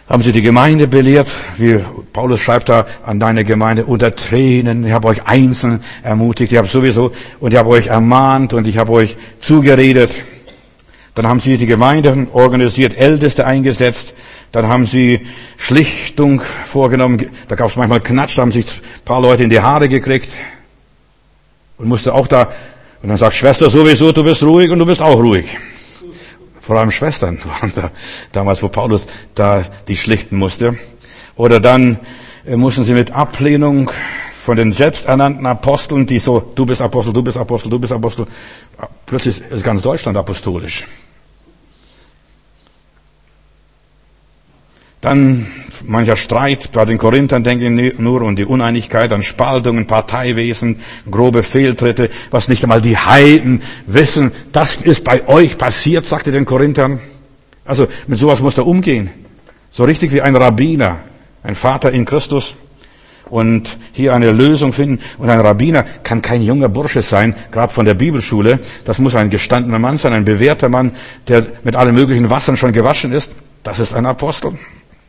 haben sie die Gemeinde belehrt, wie Paulus schreibt da an deine Gemeinde, unter Tränen. Ich habe euch einzeln ermutigt, ich habe sowieso, und ich habe euch ermahnt und ich habe euch zugeredet. Dann haben sie die Gemeinde organisiert, Älteste eingesetzt. Dann haben sie Schlichtung vorgenommen. Da gab es manchmal Knatsch, da haben sich ein paar Leute in die Haare gekriegt. Und musste auch da, und dann sagt Schwester sowieso, du bist ruhig und du bist auch ruhig. Vor allem Schwestern waren da, damals, wo Paulus da die schlichten musste. Oder dann äh, mussten sie mit Ablehnung von den selbsternannten Aposteln, die so, du bist Apostel, du bist Apostel, du bist Apostel, plötzlich ist ganz Deutschland apostolisch. Dann mancher Streit bei den Korinthern, denke ich nur, und die Uneinigkeit, an Spaltungen, Parteiwesen, grobe Fehltritte, was nicht einmal die Heiden wissen. Das ist bei euch passiert, sagte den Korinthern. Also mit sowas muss er umgehen. So richtig wie ein Rabbiner, ein Vater in Christus. Und hier eine Lösung finden. Und ein Rabbiner kann kein junger Bursche sein, gerade von der Bibelschule. Das muss ein gestandener Mann sein, ein bewährter Mann, der mit allen möglichen Wassern schon gewaschen ist. Das ist ein Apostel.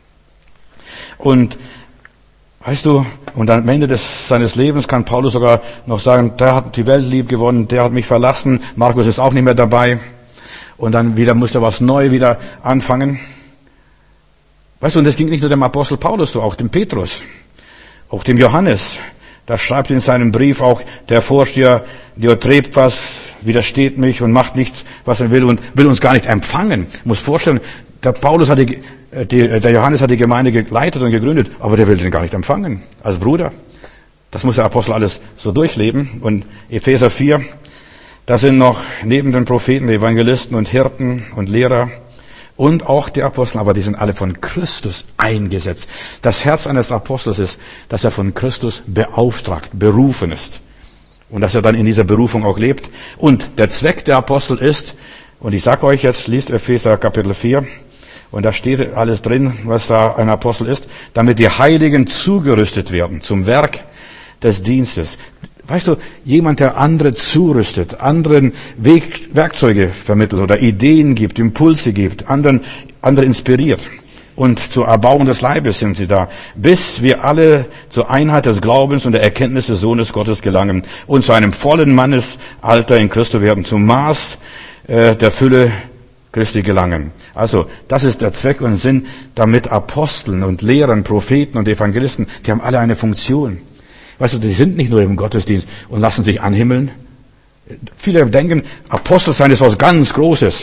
Und weißt du, und am Ende des, seines Lebens kann Paulus sogar noch sagen, der hat die Welt lieb gewonnen, der hat mich verlassen, Markus ist auch nicht mehr dabei. Und dann wieder musste was neu wieder anfangen. Weißt du, und das ging nicht nur dem Apostel Paulus so, auch dem Petrus, auch dem Johannes. Da schreibt in seinem Brief auch der Vorsteher, Diotrephes widersteht mich und macht nicht, was er will und will uns gar nicht empfangen. Ich muss vorstellen, der Paulus hat die, die, der Johannes hat die Gemeinde geleitet und gegründet, aber der will den gar nicht empfangen als Bruder. Das muss der Apostel alles so durchleben. Und Epheser vier, da sind noch neben den Propheten, Evangelisten und Hirten und Lehrer und auch die Apostel, aber die sind alle von Christus eingesetzt. Das Herz eines Apostels ist, dass er von Christus beauftragt, berufen ist. Und dass er dann in dieser Berufung auch lebt. Und der Zweck der Apostel ist, und ich sage euch jetzt, liest Epheser Kapitel vier, und da steht alles drin, was da ein Apostel ist, damit die Heiligen zugerüstet werden zum Werk des Dienstes. Weißt du, jemand, der andere zurüstet, anderen Weg, Werkzeuge vermittelt oder Ideen gibt, Impulse gibt, anderen, andere inspiriert. Und zur Erbauung des Leibes sind sie da, bis wir alle zur Einheit des Glaubens und der Erkenntnis des Sohnes Gottes gelangen und zu einem vollen Mannesalter in Christus werden, zum Maß äh, der Fülle Christi gelangen. Also, das ist der Zweck und Sinn, damit Aposteln und Lehrern, Propheten und Evangelisten, die haben alle eine Funktion. Weißt du, die sind nicht nur im Gottesdienst und lassen sich anhimmeln. Viele denken, Apostel sein ist was ganz Großes.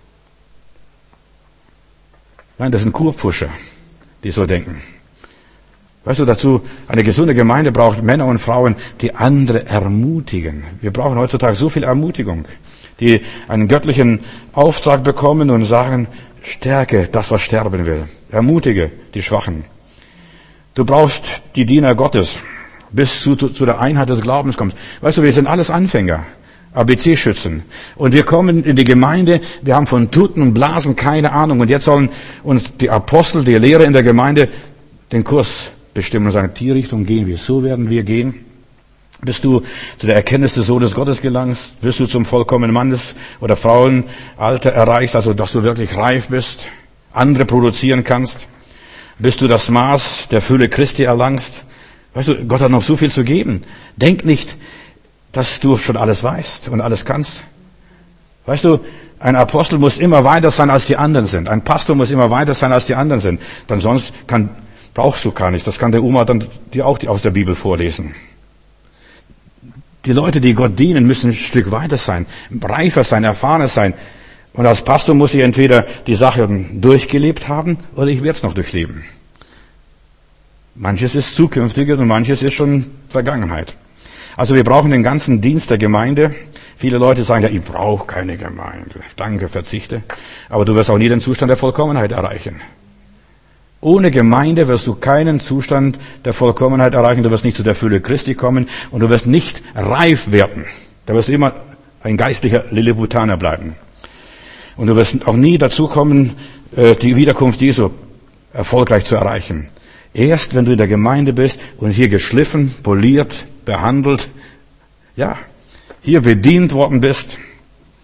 Nein, das sind Kurpfuscher, die so denken. Weißt du, dazu, eine gesunde Gemeinde braucht Männer und Frauen, die andere ermutigen. Wir brauchen heutzutage so viel Ermutigung, die einen göttlichen Auftrag bekommen und sagen, stärke das, was sterben will. Ermutige die Schwachen. Du brauchst die Diener Gottes, bis du zu der Einheit des Glaubens kommst. Weißt du, wir sind alles Anfänger, A B C-Schützen. Und wir kommen in die Gemeinde, wir haben von Tuten und Blasen keine Ahnung. Und jetzt sollen uns die Apostel, die Lehrer in der Gemeinde den Kurs bestimmen und sagen, die Richtung gehen wir, so werden wir gehen. Bis du zu der Erkenntnis des Sohnes Gottes gelangst, bis du zum vollkommenen Mannes- oder Frauenalter erreichst, also dass du wirklich reif bist, andere produzieren kannst, bis du das Maß der Fülle Christi erlangst. Weißt du, Gott hat noch so viel zu geben. Denk nicht, dass du schon alles weißt und alles kannst. Weißt du, ein Apostel muss immer weiter sein, als die anderen sind. Ein Pastor muss immer weiter sein, als die anderen sind. Dann sonst kann, brauchst du gar nichts. Das kann der Oma dann dir auch aus der Bibel vorlesen. Die Leute, die Gott dienen, müssen ein Stück weiter sein, reifer sein, erfahrener sein. Und als Pastor muss ich entweder die Sache durchgelebt haben oder ich werde es noch durchleben. Manches ist zukünftiger und manches ist schon Vergangenheit. Also wir brauchen den ganzen Dienst der Gemeinde. Viele Leute sagen, ja, ich brauche keine Gemeinde. Danke, verzichte. Aber du wirst auch nie den Zustand der Vollkommenheit erreichen. Ohne Gemeinde wirst du keinen Zustand der Vollkommenheit erreichen. Du wirst nicht zu der Fülle Christi kommen und du wirst nicht reif werden. Da wirst du immer ein geistlicher Lilliputaner bleiben. Und du wirst auch nie dazu kommen, die Wiederkunft Jesu erfolgreich zu erreichen. Erst wenn du in der Gemeinde bist und hier geschliffen, poliert, behandelt, ja, hier bedient worden bist,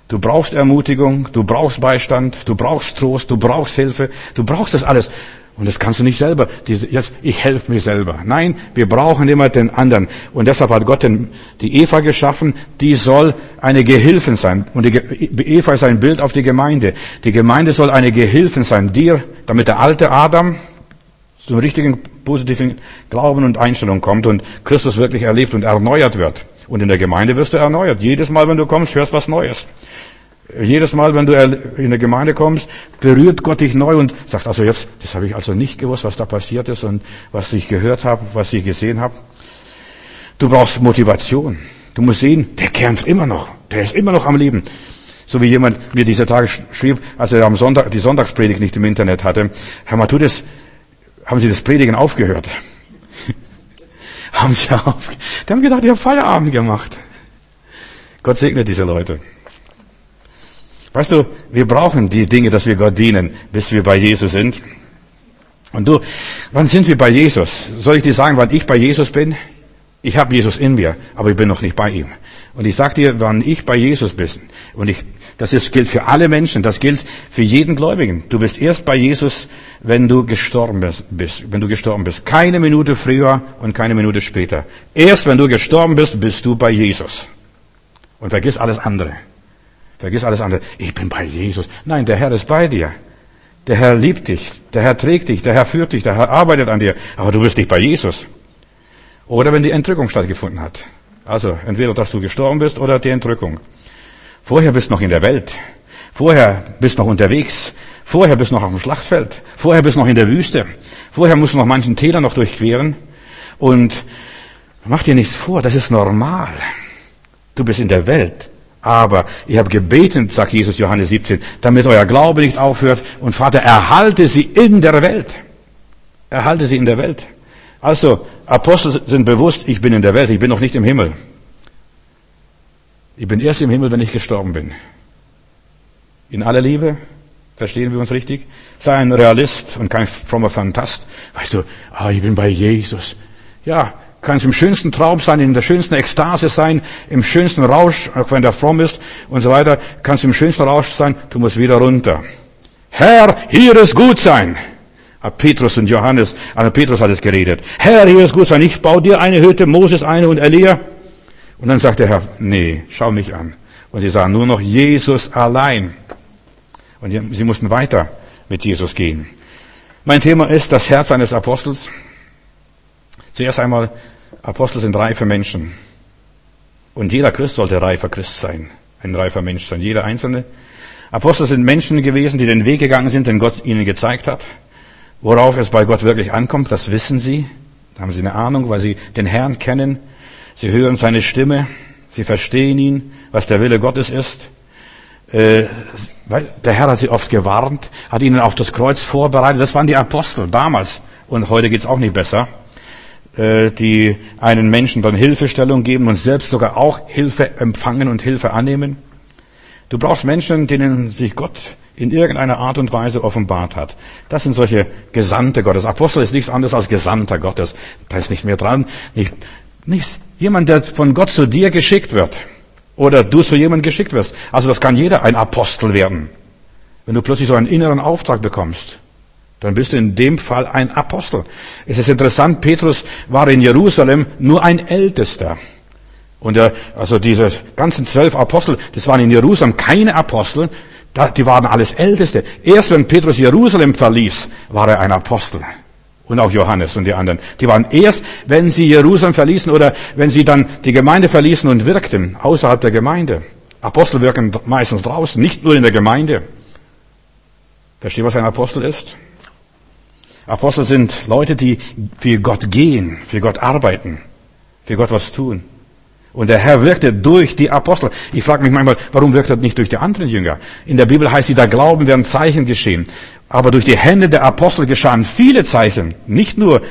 Du brauchst Ermutigung, du brauchst Beistand, du brauchst Trost, du brauchst Hilfe, du brauchst das alles. Und das kannst du nicht selber. Jetzt, ich helfe mir selber. Nein, wir brauchen immer den anderen. Und deshalb hat Gott den, die Eva geschaffen, die soll eine Gehilfin sein. Und die Eva ist ein Bild auf die Gemeinde. Die Gemeinde soll eine Gehilfin sein, dir, damit der alte Adam zum richtigen positiven Glauben und Einstellung kommt und Christus wirklich erlebt und erneuert wird. Und in der Gemeinde wirst du erneuert. Jedes Mal, wenn du kommst, hörst was Neues. Jedes Mal, wenn du in der Gemeinde kommst, berührt Gott dich neu und sagt, also jetzt, das habe ich also nicht gewusst, was da passiert ist und was ich gehört habe, was ich gesehen habe. Du brauchst Motivation. Du musst sehen, der kämpft immer noch. Der ist immer noch am Leben. So wie jemand mir diese Tage schrieb, als er am Sonntag die Sonntagspredigt nicht im Internet hatte. Herr Matthäus, haben Sie das Predigen aufgehört? haben Sie aufgehört? Die haben gedacht, ich habe Feierabend gemacht. Gott segne diese Leute. Weißt du, wir brauchen die Dinge, dass wir Gott dienen, bis wir bei Jesus sind. Und du, wann sind wir bei Jesus? Soll ich dir sagen, wann ich bei Jesus bin? Ich habe Jesus in mir, aber ich bin noch nicht bei ihm. Und ich sage dir, wann ich bei Jesus bin, und ich, das ist, gilt für alle Menschen, das gilt für jeden Gläubigen. Du bist erst bei Jesus, wenn du gestorben bist, wenn du gestorben bist. Keine Minute früher und keine Minute später. Erst wenn du gestorben bist, bist du bei Jesus. Und vergiss alles andere. Vergiss alles andere. Ich bin bei Jesus. Nein, der Herr ist bei dir. Der Herr liebt dich. Der Herr trägt dich. Der Herr führt dich. Der Herr arbeitet an dir. Aber du bist nicht bei Jesus. Oder wenn die Entrückung stattgefunden hat. Also entweder, dass du gestorben bist oder die Entrückung. Vorher bist du noch in der Welt. Vorher bist du noch unterwegs. Vorher bist du noch auf dem Schlachtfeld. Vorher bist du noch in der Wüste. Vorher musst du noch manchen Täler noch durchqueren. Und mach dir nichts vor, das ist normal. Du bist in der Welt. Aber ich habe gebeten, sagt Jesus Johannes siebzehn, damit euer Glaube nicht aufhört. Und Vater, erhalte sie in der Welt. Erhalte sie in der Welt. Also, Apostel sind bewusst, ich bin in der Welt, ich bin noch nicht im Himmel. Ich bin erst im Himmel, wenn ich gestorben bin. In aller Liebe, verstehen wir uns richtig? Sei ein Realist und kein frommer Phantast. Weißt du, ah, ich bin bei Jesus. Ja, kannst im schönsten Traum sein, in der schönsten Ekstase sein, im schönsten Rausch, auch wenn der fromm ist und so weiter, kannst im schönsten Rausch sein, du musst wieder runter. Herr, hier ist gut sein. Petrus und Johannes, also Petrus hat es geredet. Herr, hier ist gut sein, ich baue dir eine Hütte, Moses eine und Elia. Und dann sagt der Herr, nee, schau mich an. Und sie sagen nur noch Jesus allein. Und sie mussten weiter mit Jesus gehen. Mein Thema ist das Herz eines Apostels. Zuerst einmal, Apostel sind reife Menschen. Und jeder Christ sollte reifer Christ sein. Ein reifer Mensch sein, jeder Einzelne. Apostel sind Menschen gewesen, die den Weg gegangen sind, den Gott ihnen gezeigt hat. Worauf es bei Gott wirklich ankommt, das wissen sie. Da haben sie eine Ahnung, weil sie den Herrn kennen. Sie hören seine Stimme. Sie verstehen ihn, was der Wille Gottes ist. Äh, der Herr hat sie oft gewarnt, hat ihnen auf das Kreuz vorbereitet. Das waren die Apostel damals. Und heute geht's auch nicht besser. Äh, die einen Menschen dann Hilfestellung geben und selbst sogar auch Hilfe empfangen und Hilfe annehmen. Du brauchst Menschen, denen sich Gott in irgendeiner Art und Weise offenbart hat. Das sind solche Gesandte Gottes. Apostel ist nichts anderes als Gesandter Gottes. Da ist nicht mehr dran. Nicht, nichts. Jemand, der von Gott zu dir geschickt wird. Oder du zu jemandem geschickt wirst. Also das kann jeder ein Apostel werden. Wenn du plötzlich so einen inneren Auftrag bekommst, dann bist du in dem Fall ein Apostel. Es ist interessant, Petrus war in Jerusalem nur ein Ältester. Und er, also diese ganzen zwölf Apostel, das waren in Jerusalem keine Apostel, die waren alles Älteste. Erst wenn Petrus Jerusalem verließ, war er ein Apostel. Und auch Johannes und die anderen. Die waren erst, wenn sie Jerusalem verließen oder wenn sie dann die Gemeinde verließen und wirkten, außerhalb der Gemeinde. Apostel wirken meistens draußen, nicht nur in der Gemeinde. Versteht, was ein Apostel ist? Apostel sind Leute, die für Gott gehen, für Gott arbeiten, für Gott was tun. Und der Herr wirkte durch die Apostel. Ich frage mich manchmal, warum wirkt er nicht durch die anderen Jünger? In der Bibel heißt es, da Glauben werden Zeichen geschehen. Aber durch die Hände der Apostel geschahen viele Zeichen. Nicht nur.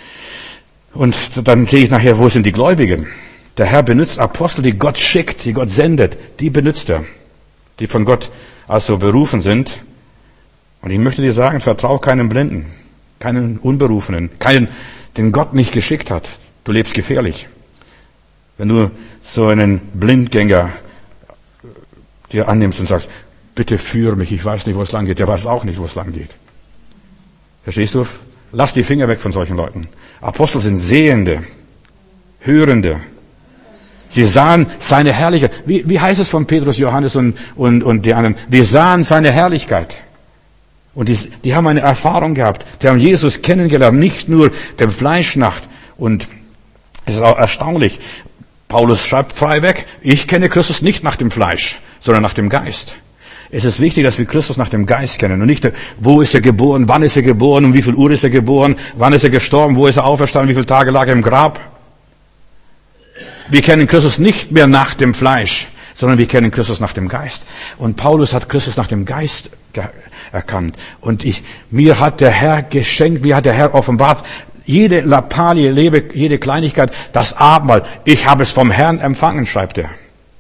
Und dann sehe ich nachher, wo sind die Gläubigen? Der Herr benutzt Apostel, die Gott schickt, die Gott sendet. Die benutzt er. Die von Gott also berufen sind. Und ich möchte dir sagen, vertrau keinem Blinden, keinen Unberufenen, keinen, den Gott nicht geschickt hat. Du lebst gefährlich. Wenn du so einen Blindgänger dir annimmst und sagst, bitte führe mich, ich weiß nicht, wo es lang geht. Der weiß auch nicht, wo es lang geht. Verstehst du? Lass die Finger weg von solchen Leuten. Apostel sind Sehende, Hörende. Sie sahen seine Herrlichkeit. Wie, wie heißt es von Petrus, Johannes und, und, und die anderen? Wir sahen seine Herrlichkeit. Und die, die haben eine Erfahrung gehabt. Die haben Jesus kennengelernt, nicht nur dem Fleisch nach. Und es ist auch erstaunlich. Paulus schreibt frei weg, ich kenne Christus nicht nach dem Fleisch, sondern nach dem Geist. Es ist wichtig, dass wir Christus nach dem Geist kennen und nicht, wo ist er geboren, wann ist er geboren, um wie viel Uhr ist er geboren, wann ist er gestorben, wo ist er auferstanden, wie viele Tage lag er im Grab. Wir kennen Christus nicht mehr nach dem Fleisch, sondern wir kennen Christus nach dem Geist. Und Paulus hat Christus nach dem Geist erkannt. Und ich, mir hat der Herr geschenkt, mir hat der Herr offenbart, jede Lappalie, jede Kleinigkeit, das Abendmahl, ich habe es vom Herrn empfangen, schreibt er.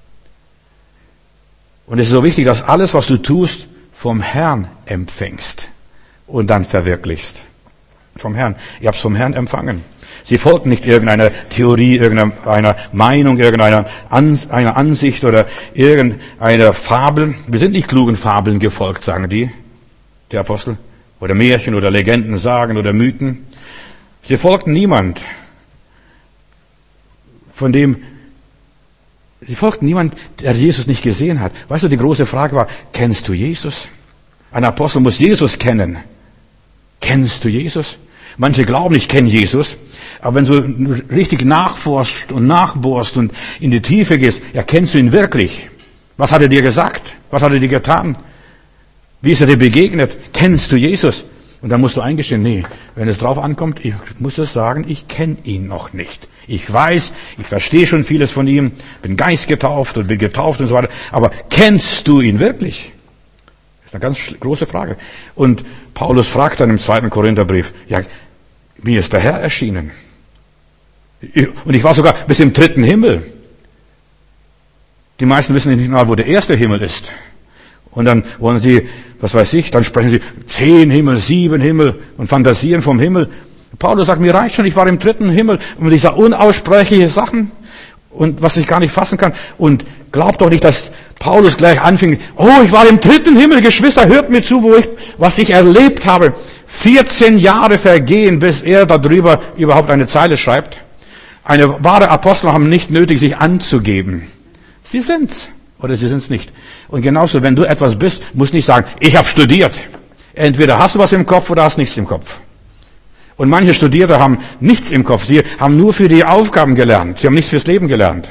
Und es ist so wichtig, dass alles, was du tust, vom Herrn empfängst und dann verwirklichst. Vom Herrn. Ich habe es vom Herrn empfangen. Sie folgten nicht irgendeiner Theorie, irgendeiner Meinung, irgendeiner Ans- einer Ansicht oder irgendeiner Fabel. Wir sind nicht klugen Fabeln gefolgt, sagen die, die Apostel. Oder Märchen oder Legenden sagen oder Mythen. Sie folgten niemand, von dem, sie folgten niemand, der Jesus nicht gesehen hat. Weißt du, die große Frage war, kennst du Jesus? Ein Apostel muss Jesus kennen. Kennst du Jesus? Manche glauben, ich kenne Jesus. Aber wenn du richtig nachforschst und nachbohrst und in die Tiefe gehst, ja, kennst du ihn wirklich? Was hat er dir gesagt? Was hat er dir getan? Wie ist er dir begegnet? Kennst du Jesus? Und dann musst du eingestehen, nee, wenn es drauf ankommt, ich muss es sagen, ich kenne ihn noch nicht. Ich weiß, ich verstehe schon vieles von ihm, bin geistgetauft und bin getauft und so weiter. Aber kennst du ihn wirklich? Das ist eine ganz große Frage. Und Paulus fragt dann im zweiten Korintherbrief, ja, mir ist der Herr erschienen. Und ich war sogar bis im dritten Himmel. Die meisten wissen nicht mal, wo der erste Himmel ist. Und dann wollen sie, was weiß ich, dann sprechen sie zehn Himmel, sieben Himmel und fantasieren vom Himmel. Paulus sagt, mir reicht schon, ich war im dritten Himmel und diese unaussprechliche Sachen und was ich gar nicht fassen kann. Und glaubt doch nicht, dass Paulus gleich anfing, oh, ich war im dritten Himmel, Geschwister, hört mir zu, wo ich, was ich erlebt habe. vierzehn Jahre vergehen, bis er darüber überhaupt eine Zeile schreibt. Eine wahre Apostel haben nicht nötig, sich anzugeben. Sie sind's. Oder sie sind's nicht. Und genauso, wenn du etwas bist, musst du nicht sagen, ich habe studiert. Entweder hast du was im Kopf oder hast nichts im Kopf. Und manche Studierte haben nichts im Kopf. Sie haben nur für die Aufgaben gelernt. Sie haben nichts fürs Leben gelernt.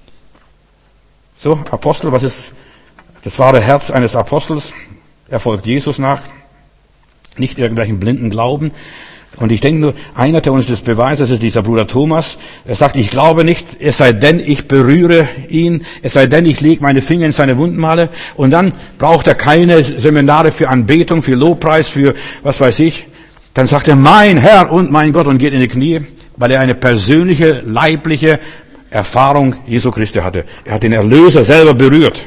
So, Apostel, was ist das wahre Herz eines Apostels? Er folgt Jesus nach. Nicht irgendwelchen blinden Glauben. Und ich denke nur, einer, der uns das beweist, das ist dieser Bruder Thomas. Er sagt, ich glaube nicht, es sei denn, ich berühre ihn, es sei denn, ich lege meine Finger in seine Wundmale. Und dann braucht er keine Seminare für Anbetung, für Lobpreis, für was weiß ich. Dann sagt er, mein Herr und mein Gott und geht in die Knie, weil er eine persönliche, leibliche Erfahrung Jesu Christi hatte. Er hat den Erlöser selber berührt.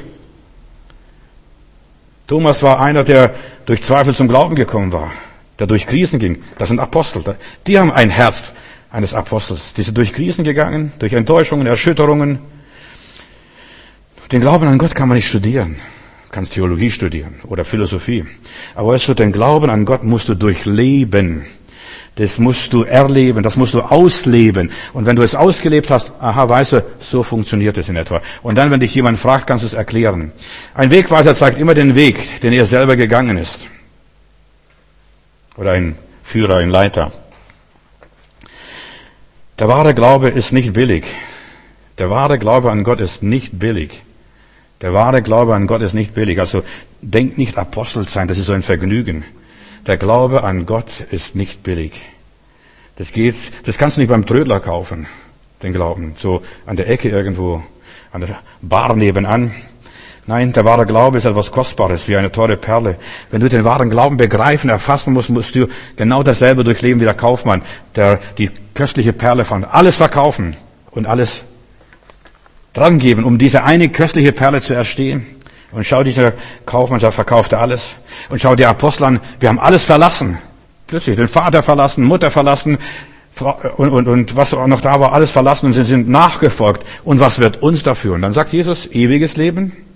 Thomas war einer, der durch Zweifel zum Glauben gekommen war, der durch Krisen ging. Das sind Apostel. Die haben ein Herz eines Apostels. Die sind durch Krisen gegangen, durch Enttäuschungen, Erschütterungen. Den Glauben an Gott kann man nicht studieren. Du kannst Theologie studieren oder Philosophie. Aber weißt du, den Glauben an Gott musst du durchleben. Das musst du erleben, das musst du ausleben. Und wenn du es ausgelebt hast, aha, weißt du, so funktioniert es in etwa. Und dann, wenn dich jemand fragt, kannst du es erklären. Ein Wegweiser zeigt immer den Weg, den er selber gegangen ist. Oder ein Führer, ein Leiter. Der wahre Glaube ist nicht billig. Der wahre Glaube an Gott ist nicht billig. Der wahre Glaube an Gott ist nicht billig. Also denk nicht Apostel sein, das ist so ein Vergnügen. Der Glaube an Gott ist nicht billig. Das geht, das kannst du nicht beim Trödler kaufen, den Glauben. So an der Ecke irgendwo, an der Bar nebenan. Nein, der wahre Glaube ist etwas Kostbares, wie eine teure Perle. Wenn du den wahren Glauben begreifen, erfassen musst, musst du genau dasselbe durchleben wie der Kaufmann, der die köstliche Perle fand. Alles verkaufen und alles drangeben, um diese eine köstliche Perle zu erstehen. Und schau, dieser Kaufmann, der verkaufte alles. Und schau die Apostel an, wir haben alles verlassen. Plötzlich den Vater verlassen, Mutter verlassen und, und, und was noch da war, alles verlassen und sie sind nachgefolgt. Und was wird uns dafür? Und dann sagt Jesus, ewiges Leben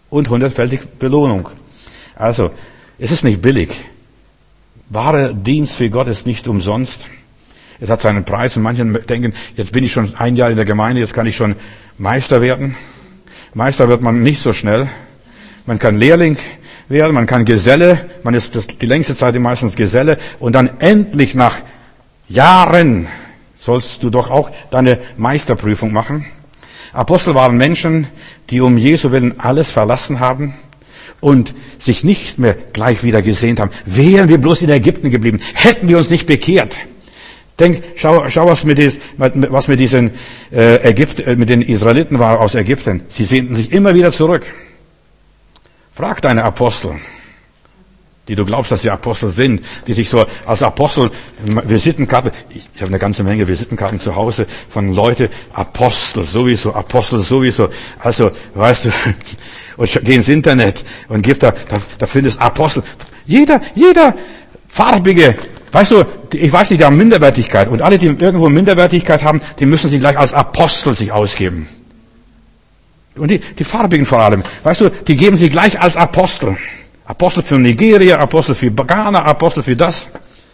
und hundertfältig Belohnung. Also, es ist nicht billig. Wahrer Dienst für Gott ist nicht umsonst. Es hat seinen Preis und manche denken, jetzt bin ich schon ein Jahr in der Gemeinde, jetzt kann ich schon Meister werden. Meister wird man nicht so schnell. Man kann Lehrling werden, man kann Geselle, man ist das, die längste Zeit meistens Geselle und dann endlich nach Jahren sollst du doch auch deine Meisterprüfung machen. Apostel waren Menschen, die um Jesu Willen alles verlassen haben und sich nicht mehr gleich wieder gesehnt haben. Wären wir bloß in Ägypten geblieben, hätten wir uns nicht bekehrt. Denk, schau, schau was mit, dies, was mit diesen äh, Ägypt, äh, mit den Israeliten war aus Ägypten. Sie sehnten sich immer wieder zurück. Frag deine Apostel, die du glaubst, dass sie Apostel sind, die sich so als Apostel Visitenkarten, ich, ich habe eine ganze Menge Visitenkarten zu Hause von Leute, Apostel sowieso, Apostel sowieso. Also, weißt du, und geh ins Internet und gib da, da, da findest Apostel. Jeder, jeder farbige, weißt du, ich weiß nicht, die haben Minderwertigkeit. Und alle, die irgendwo Minderwertigkeit haben, die müssen sich gleich als Apostel sich ausgeben. Und die, die Farbigen vor allem, weißt du, die geben sich gleich als Apostel. Apostel für Nigeria, Apostel für Ghana, Apostel für das.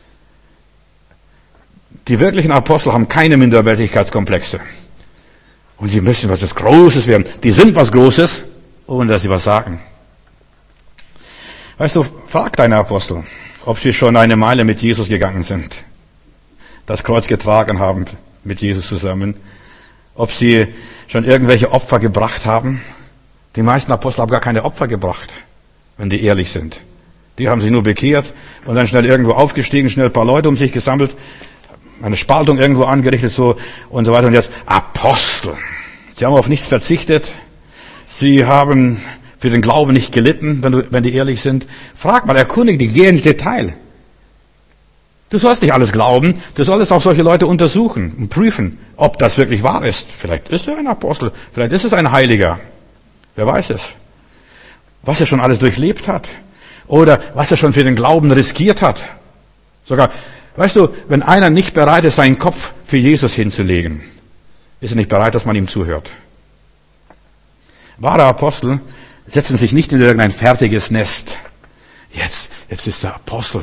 Die wirklichen Apostel haben keine Minderwertigkeitskomplexe. Und sie müssen was das Großes werden. Die sind was Großes, ohne dass sie was sagen. Weißt du, frag deine Apostel, ob sie schon eine Meile mit Jesus gegangen sind, das Kreuz getragen haben mit Jesus zusammen, ob sie schon irgendwelche Opfer gebracht haben. Die meisten Apostel haben gar keine Opfer gebracht, wenn die ehrlich sind. Die haben sich nur bekehrt und dann schnell irgendwo aufgestiegen, schnell ein paar Leute um sich gesammelt, eine Spaltung irgendwo angerichtet so und so weiter. Und jetzt Apostel. Sie haben auf nichts verzichtet. Sie haben für den Glauben nicht gelitten, wenn, du, wenn die ehrlich sind. Frag mal, erkundige dich, geh ins Detail. Du sollst nicht alles glauben, du solltest auch solche Leute untersuchen und prüfen, ob das wirklich wahr ist. Vielleicht ist er ein Apostel, vielleicht ist es ein Heiliger. Wer weiß es. Was er schon alles durchlebt hat. Oder was er schon für den Glauben riskiert hat. Sogar, weißt du, wenn einer nicht bereit ist, seinen Kopf für Jesus hinzulegen, ist er nicht bereit, dass man ihm zuhört. Wahre Apostel setzen sich nicht in irgendein fertiges Nest. Jetzt, jetzt ist der Apostel.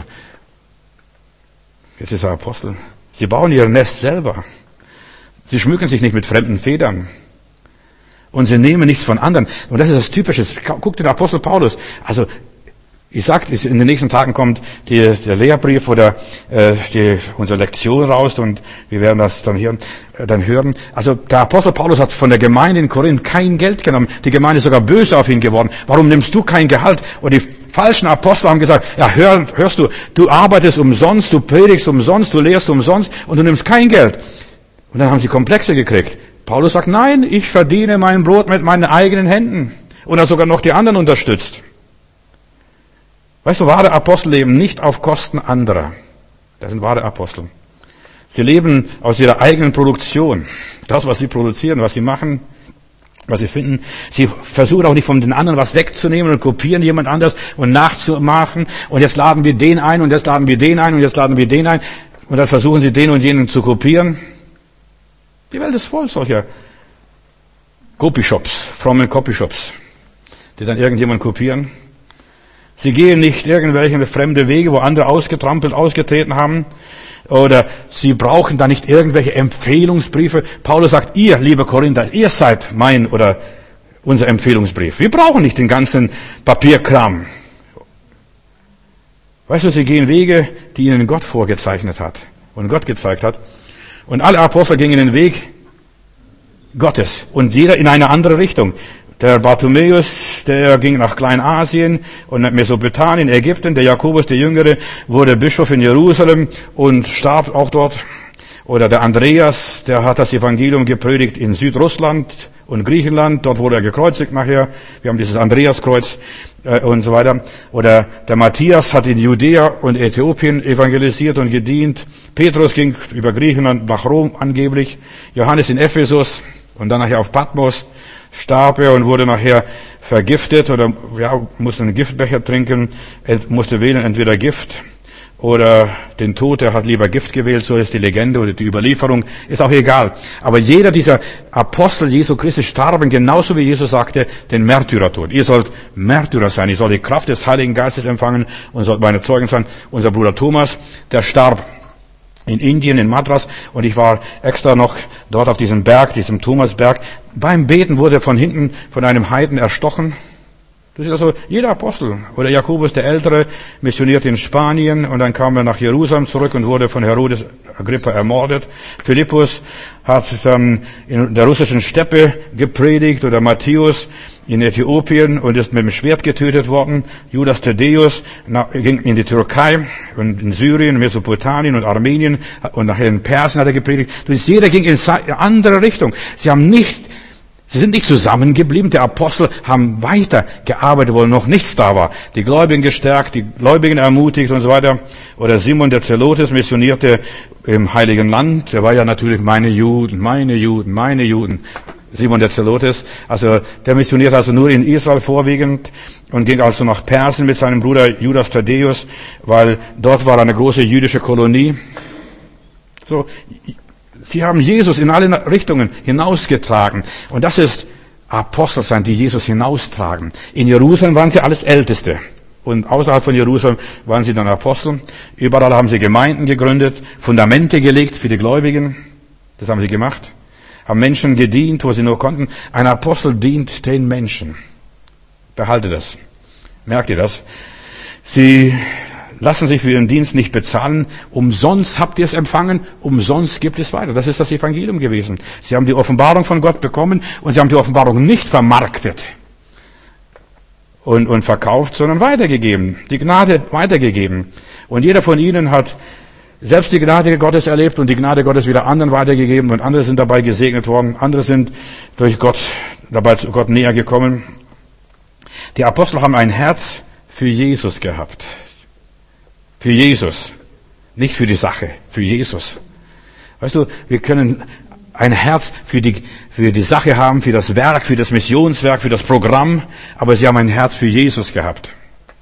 Jetzt ist er Apostel. Sie bauen ihr Nest selber. Sie schmücken sich nicht mit fremden Federn. Und sie nehmen nichts von anderen. Und das ist das Typische. Guck den Apostel Paulus. Also, ich sag, in den nächsten Tagen kommt die, der Lehrbrief oder äh, die, unsere Lektion raus und wir werden das dann, hier, äh, dann hören. Also der Apostel Paulus hat von der Gemeinde in Korinth kein Geld genommen. Die Gemeinde ist sogar böse auf ihn geworden. Warum nimmst du kein Gehalt? Und die falschen Apostel haben gesagt, ja hör, hörst du, du arbeitest umsonst, du predigst umsonst, du lehrst umsonst und du nimmst kein Geld. Und dann haben sie Komplexe gekriegt. Paulus sagt, nein, ich verdiene mein Brot mit meinen eigenen Händen. Und er sogar noch die anderen unterstützt. Weißt du, wahre Apostel leben nicht auf Kosten anderer. Das sind wahre Apostel. Sie leben aus ihrer eigenen Produktion. Das, was sie produzieren, was sie machen, was sie finden. Sie versuchen auch nicht von den anderen was wegzunehmen und kopieren jemand anders und nachzumachen. Und jetzt laden wir den ein und jetzt laden wir den ein und jetzt laden wir den ein. Und dann versuchen sie den und jenen zu kopieren. Die Welt ist voll solcher Copyshops, frommen Copyshops, die dann irgendjemand kopieren. Sie gehen nicht irgendwelche fremde Wege, wo andere ausgetrampelt, ausgetreten haben. Oder sie brauchen da nicht irgendwelche Empfehlungsbriefe. Paulus sagt, ihr, liebe Korinther, ihr seid mein oder unser Empfehlungsbrief. Wir brauchen nicht den ganzen Papierkram. Weißt du, sie gehen Wege, die ihnen Gott vorgezeichnet hat und Gott gezeigt hat. Und alle Apostel gingen den Weg Gottes und jeder in eine andere Richtung. Der Bartimäus, der ging nach Kleinasien und nach Mesopotamien, Ägypten. Der Jakobus, der Jüngere, wurde Bischof in Jerusalem und starb auch dort. Oder der Andreas, der hat das Evangelium gepredigt in Südrussland und Griechenland. Dort wurde er gekreuzigt nachher. Wir haben dieses Andreaskreuz äh, und so weiter. Oder der Matthias hat in Judäa und Äthiopien evangelisiert und gedient. Petrus ging über Griechenland nach Rom angeblich. Johannes in Ephesus und dann nachher auf Patmos. Starb er und wurde nachher vergiftet oder ja, musste einen Giftbecher trinken, er musste wählen, entweder Gift oder den Tod, der hat lieber Gift gewählt, so ist die Legende oder die Überlieferung, ist auch egal. Aber jeder dieser Apostel Jesu Christi starben genauso wie Jesus sagte, den Märtyrertod. Ihr sollt Märtyrer sein, ihr sollt die Kraft des Heiligen Geistes empfangen und sollt meine Zeugen sein. Unser Bruder Thomas, der starb in Indien, in Madras, und ich war extra noch dort auf diesem Berg, diesem Thomasberg. Beim Beten wurde er von hinten von einem Heiden erstochen. Das ist also jeder Apostel. Oder Jakobus der Ältere missionierte in Spanien und dann kam er nach Jerusalem zurück und wurde von Herodes Agrippa ermordet. Philippus hat dann in der russischen Steppe gepredigt, oder Matthäus in Äthiopien und ist mit dem Schwert getötet worden. Judas Thaddäus ging in die Türkei und in Syrien, Mesopotamien und Armenien und nachher in Persien hat er gepredigt. Das heißt, jeder ging in eine andere Richtung. Sie haben nicht Sie sind nicht zusammengeblieben. Die Apostel haben weiter gearbeitet, wo noch nichts da war. Die Gläubigen gestärkt, die Gläubigen ermutigt und so weiter. Oder Simon der Zelotes missionierte im Heiligen Land. Der war ja natürlich meine Juden, meine Juden, meine Juden. Simon der Zelotes. Also der missionierte also nur in Israel vorwiegend und ging also nach Persien mit seinem Bruder Judas Thaddäus, weil dort war eine große jüdische Kolonie. So. Sie haben Jesus in alle Richtungen hinausgetragen. Und das ist Apostel sein, die Jesus hinaustragen. In Jerusalem waren sie alles Älteste. Und außerhalb von Jerusalem waren sie dann Apostel. Überall haben sie Gemeinden gegründet, Fundamente gelegt für die Gläubigen. Das haben sie gemacht. Haben Menschen gedient, wo sie nur konnten. Ein Apostel dient den Menschen. Behaltet das. Merkt ihr das? Sie lassen sich für ihren Dienst nicht bezahlen. Umsonst habt ihr es empfangen, umsonst gibt es weiter. Das ist das Evangelium gewesen. Sie haben die Offenbarung von Gott bekommen und sie haben die Offenbarung nicht vermarktet und, und verkauft, sondern weitergegeben. Die Gnade weitergegeben. Und jeder von ihnen hat selbst die Gnade Gottes erlebt und die Gnade Gottes wieder anderen weitergegeben und andere sind dabei gesegnet worden. Andere sind durch Gott, dabei zu Gott näher gekommen. Die Apostel haben ein Herz für Jesus gehabt. Für Jesus. Nicht für die Sache, für Jesus. Weißt du, wir können ein Herz für die, für die Sache haben, für das Werk, für das Missionswerk, für das Programm, aber sie haben ein Herz für Jesus gehabt.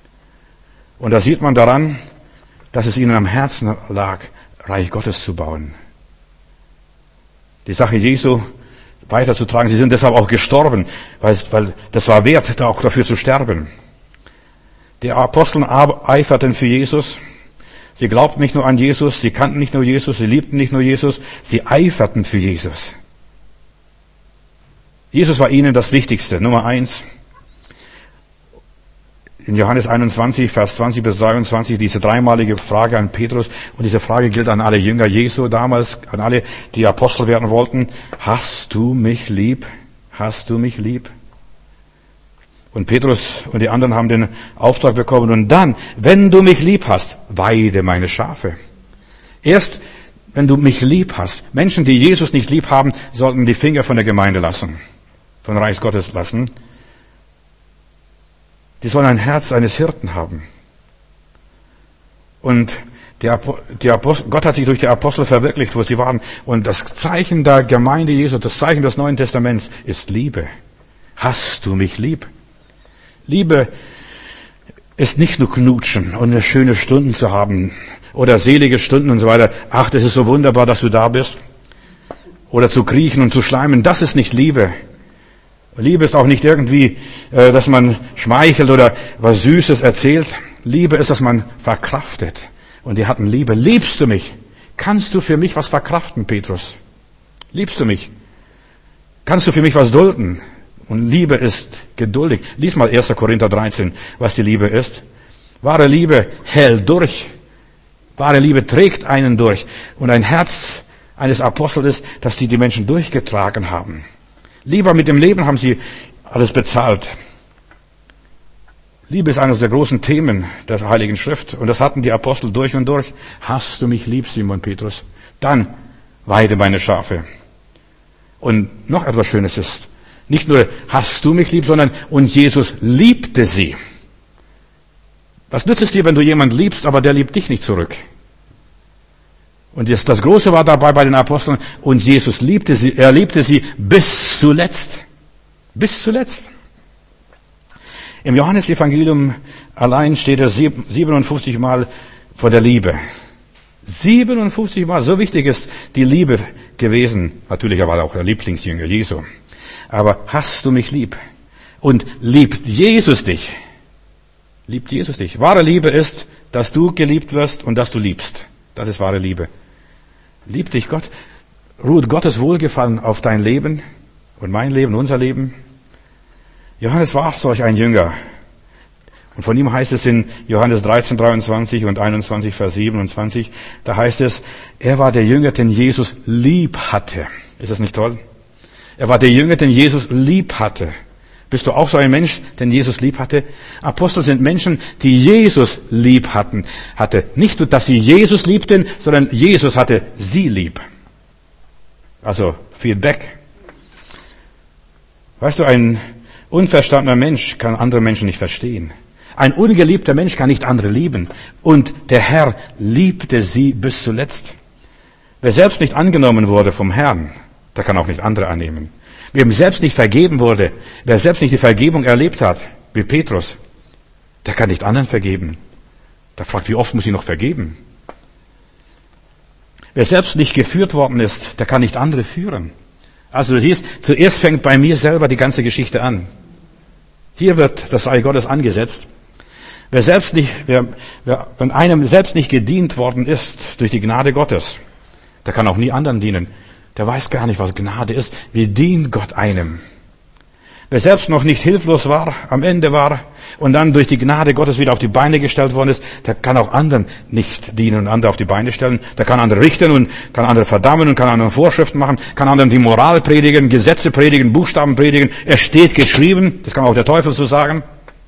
Und da sieht man daran, dass es ihnen am Herzen lag, Reich Gottes zu bauen. Die Sache Jesu weiterzutragen. Sie sind deshalb auch gestorben, weil, weil das war wert, auch dafür zu sterben. Die Apostel eiferten für Jesus. Sie glaubten nicht nur an Jesus, sie kannten nicht nur Jesus, sie liebten nicht nur Jesus, sie eiferten für Jesus. Jesus war ihnen das Wichtigste, Nummer eins. In Johannes einundzwanzig, Vers zwanzig bis dreiundzwanzig, diese dreimalige Frage an Petrus. Und diese Frage gilt an alle Jünger Jesu damals, an alle, die Apostel werden wollten. Hast du mich lieb? Hast du mich lieb? Und Petrus und die anderen haben den Auftrag bekommen. Und dann, wenn du mich lieb hast, weide meine Schafe. Erst, wenn du mich lieb hast. Menschen, die Jesus nicht lieb haben, sollten die Finger von der Gemeinde lassen, von Reich Gottes lassen. Die sollen ein Herz eines Hirten haben. Und die Apostel, die Apostel, Gott hat sich durch die Apostel verwirklicht, wo sie waren. Und das Zeichen der Gemeinde Jesu, das Zeichen des Neuen Testaments ist Liebe. Hast du mich lieb? Liebe ist nicht nur knutschen und eine schöne Stunden zu haben oder selige Stunden und so weiter. Ach, das ist so wunderbar, dass du da bist. Oder zu kriechen und zu schleimen, das ist nicht Liebe. Liebe ist auch nicht irgendwie, äh, dass man schmeichelt oder was Süßes erzählt. Liebe ist, dass man verkraftet. Und die hatten Liebe. Liebst du mich? Kannst du für mich was verkraften, Petrus? Liebst du mich? Kannst du für mich was dulden? Und Liebe ist geduldig. Lies mal erster Korinther dreizehn, was die Liebe ist. Wahre Liebe hält durch. Wahre Liebe trägt einen durch. Und ein Herz eines Apostels ist, dass die die Menschen durchgetragen haben. Lieber mit dem Leben haben sie alles bezahlt. Liebe ist eines der großen Themen der Heiligen Schrift. Und das hatten die Apostel durch und durch. Hast du mich lieb, Simon Petrus? Dann weide meine Schafe. Und noch etwas Schönes ist, nicht nur hast du mich lieb, sondern und Jesus liebte sie. Was nützt es dir, wenn du jemanden liebst, aber der liebt dich nicht zurück? Und das, das Große war dabei bei den Aposteln, und Jesus liebte sie, er liebte sie bis zuletzt. Bis zuletzt. Im Johannesevangelium allein steht er siebenundfünfzig Mal von der Liebe. siebenundfünfzig Mal. So wichtig ist die Liebe gewesen. Natürlich war er auch der Lieblingsjünger Jesu. Aber hast du mich lieb? Und liebt Jesus dich? Liebt Jesus dich? Wahre Liebe ist, dass du geliebt wirst und dass du liebst. Das ist wahre Liebe. Liebt dich Gott? Ruht Gottes Wohlgefallen auf dein Leben und mein Leben, unser Leben? Johannes war solch ein Jünger. Und von ihm heißt es in Johannes dreizehn, dreiundzwanzig und einundzwanzig, Vers siebenundzwanzig, da heißt es, er war der Jünger, den Jesus lieb hatte. Ist das nicht toll? Er war der Jünger, den Jesus lieb hatte. Bist du auch so ein Mensch, den Jesus lieb hatte? Apostel sind Menschen, die Jesus lieb hatten. Hatte nicht nur, dass sie Jesus liebten, sondern Jesus hatte sie lieb. Also Feedback. Weißt du, ein unverstandener Mensch kann andere Menschen nicht verstehen. Ein ungeliebter Mensch kann nicht andere lieben. Und der Herr liebte sie bis zuletzt. Wer selbst nicht angenommen wurde vom Herrn, der kann auch nicht andere annehmen. Wem selbst nicht vergeben wurde, wer selbst nicht die Vergebung erlebt hat, wie Petrus, der kann nicht anderen vergeben. Der fragt, wie oft muss ich noch vergeben? Wer selbst nicht geführt worden ist, der kann nicht andere führen. Also du siehst, zuerst fängt bei mir selber die ganze Geschichte an. Hier wird das Reich Gottes angesetzt. Wer selbst nicht, wer, wer, wenn einem selbst nicht gedient worden ist durch die Gnade Gottes, der kann auch nie anderen dienen. Der weiß gar nicht, was Gnade ist. Wie dient Gott einem? Wer selbst noch nicht hilflos war, am Ende war und dann durch die Gnade Gottes wieder auf die Beine gestellt worden ist, der kann auch anderen nicht dienen und andere auf die Beine stellen. Der kann andere richten und kann andere verdammen und kann anderen Vorschriften machen, kann anderen die Moral predigen, Gesetze predigen, Buchstaben predigen. Es steht geschrieben, das kann auch der Teufel so sagen.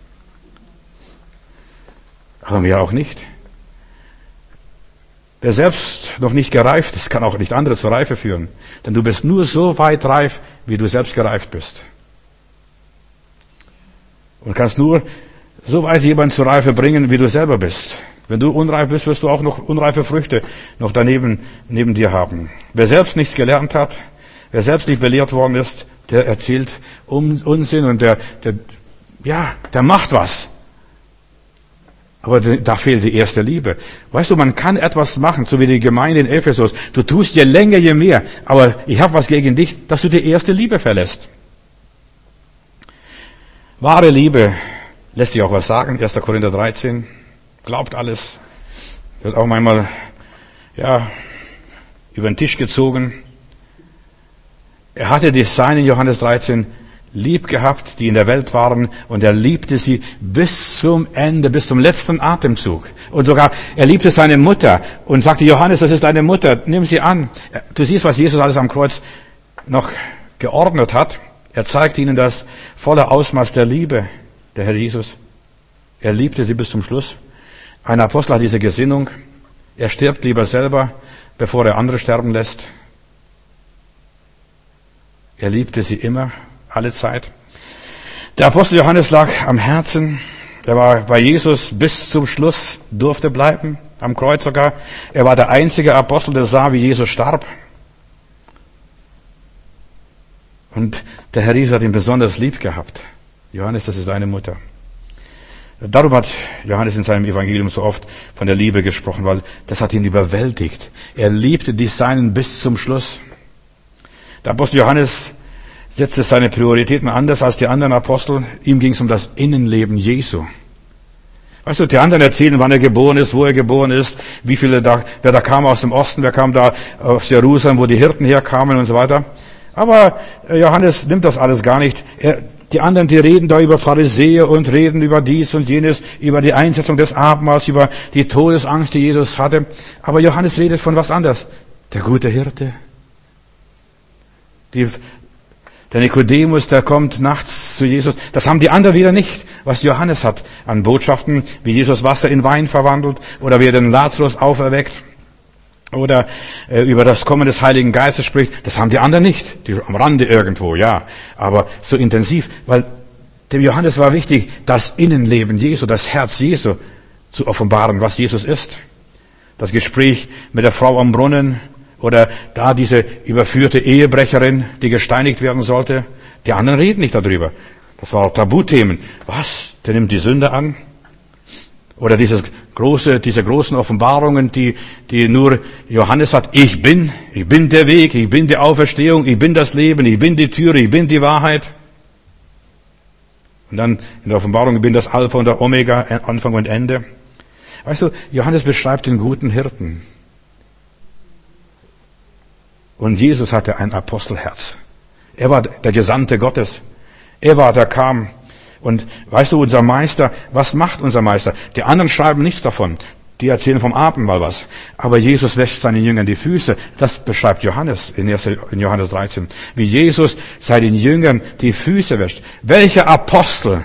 Aber mir auch nicht. Wer selbst noch nicht gereift ist, kann auch nicht andere zur Reife führen. Denn du bist nur so weit reif, wie du selbst gereift bist. Und kannst nur so weit jemanden zur Reife bringen, wie du selber bist. Wenn du unreif bist, wirst du auch noch unreife Früchte noch daneben, neben dir haben. Wer selbst nichts gelernt hat, wer selbst nicht belehrt worden ist, der erzählt Unsinn und der, der, ja, der macht was. Aber da fehlt die erste Liebe. Weißt du, man kann etwas machen, so wie die Gemeinde in Ephesus. Du tust je länger, je mehr. Aber ich habe was gegen dich, dass du die erste Liebe verlässt. Wahre Liebe lässt sich auch was sagen. erster Korinther dreizehn. Glaubt alles. Wird auch manchmal, ja, über den Tisch gezogen. Er hatte die Seinen, Johannes dreizehn, lieb gehabt, die in der Welt waren, und er liebte sie bis zum Ende, bis zum letzten Atemzug. Und sogar, er liebte seine Mutter und sagte, Johannes, das ist deine Mutter, nimm sie an. Du siehst, was Jesus alles am Kreuz noch geordnet hat. Er zeigt ihnen das volle Ausmaß der Liebe, der Herr Jesus. Er liebte sie bis zum Schluss. Ein Apostel hat diese Gesinnung. Er stirbt lieber selber, bevor er andere sterben lässt. Er liebte sie immer. Alle Zeit. Der Apostel Johannes lag am Herzen. Er war bei Jesus bis zum Schluss, durfte bleiben, am Kreuz sogar. Er war der einzige Apostel, der sah, wie Jesus starb. Und der Herr Jesus hat ihn besonders lieb gehabt. Johannes, das ist deine Mutter. Darum hat Johannes in seinem Evangelium so oft von der Liebe gesprochen, weil das hat ihn überwältigt. Er liebte die Seinen bis zum Schluss. Der Apostel Johannes setzte seine Prioritäten anders als die anderen Apostel. Ihm ging es um das Innenleben Jesu. Weißt du, die anderen erzählen, wann er geboren ist, wo er geboren ist, wie viele da, wer da kam aus dem Osten, wer kam da aus Jerusalem, wo die Hirten herkamen und so weiter. Aber Johannes nimmt das alles gar nicht. Er, die anderen, die reden da über Pharisäer und reden über dies und jenes, über die Einsetzung des Abendmahls, über die Todesangst, die Jesus hatte. Aber Johannes redet von was anderes. Der gute Hirte. Die Der Nikodemus, der kommt nachts zu Jesus. Das haben die anderen wieder nicht, was Johannes hat an Botschaften, wie Jesus Wasser in Wein verwandelt oder wie er den Lazarus auferweckt oder äh, über das Kommen des Heiligen Geistes spricht. Das haben die anderen nicht. Die am Rande irgendwo, ja, aber so intensiv, weil dem Johannes war wichtig, das Innenleben Jesu, das Herz Jesu zu offenbaren, was Jesus ist. Das Gespräch mit der Frau am Brunnen, oder da diese überführte Ehebrecherin, die gesteinigt werden sollte. Die anderen reden nicht darüber. Das waren Tabuthemen. Was? Der nimmt die Sünde an? Oder dieses große, diese großen Offenbarungen, die, die nur Johannes hat. Ich bin, ich bin der Weg, ich bin die Auferstehung, ich bin das Leben, ich bin die Türe, ich bin die Wahrheit. Und dann in der Offenbarung, ich bin das Alpha und der Omega, Anfang und Ende. Weißt du, Johannes beschreibt den guten Hirten. Und Jesus hatte ein Apostelherz. Er war der Gesandte Gottes. Er war, der kam. Und weißt du, unser Meister, was macht unser Meister? Die anderen schreiben nichts davon. Die erzählen vom Abendmahl was. Aber Jesus wäscht seinen Jüngern die Füße. Das beschreibt Johannes in Johannes dreizehn. Wie Jesus seinen Jüngern die Füße wäscht. Welcher Apostel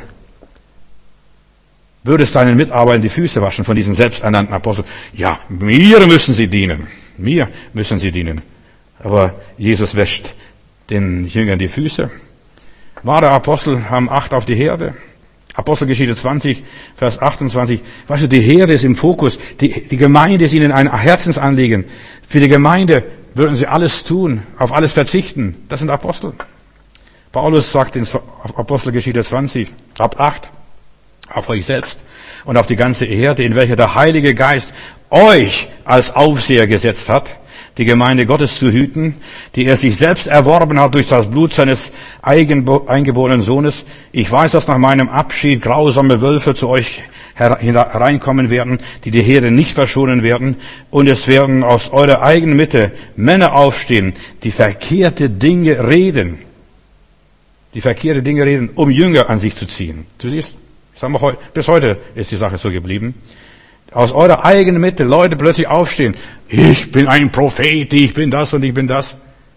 würde seinen Mitarbeitern die Füße waschen von diesen selbsternannten Aposteln? Ja, mir müssen sie dienen. Mir müssen sie dienen. Aber Jesus wäscht den Jüngern die Füße. Wahre Apostel haben Acht auf die Herde. Apostelgeschichte zwanzig, Vers achtundzwanzig. Weißt du, die Herde ist im Fokus. Die, die Gemeinde ist ihnen ein Herzensanliegen. Für die Gemeinde würden sie alles tun, auf alles verzichten. Das sind Apostel. Paulus sagt in Apostelgeschichte zwanzig, ab acht, auf euch selbst und auf die ganze Herde, in welcher der Heilige Geist euch als Aufseher gesetzt hat, die Gemeinde Gottes zu hüten, die er sich selbst erworben hat durch das Blut seines eingeborenen Sohnes. Ich weiß, dass nach meinem Abschied grausame Wölfe zu euch hereinkommen werden, die die Herde nicht verschonen werden. Und es werden aus eurer eigenen Mitte Männer aufstehen, die verkehrte Dinge reden. Die verkehrte Dinge reden, um Jünger an sich zu ziehen. Du siehst, sagen wir heute, bis heute ist die Sache so geblieben. Aus eurer eigenen Mitte Leute plötzlich aufstehen. Ich bin ein Prophet, ich bin das und ich bin das.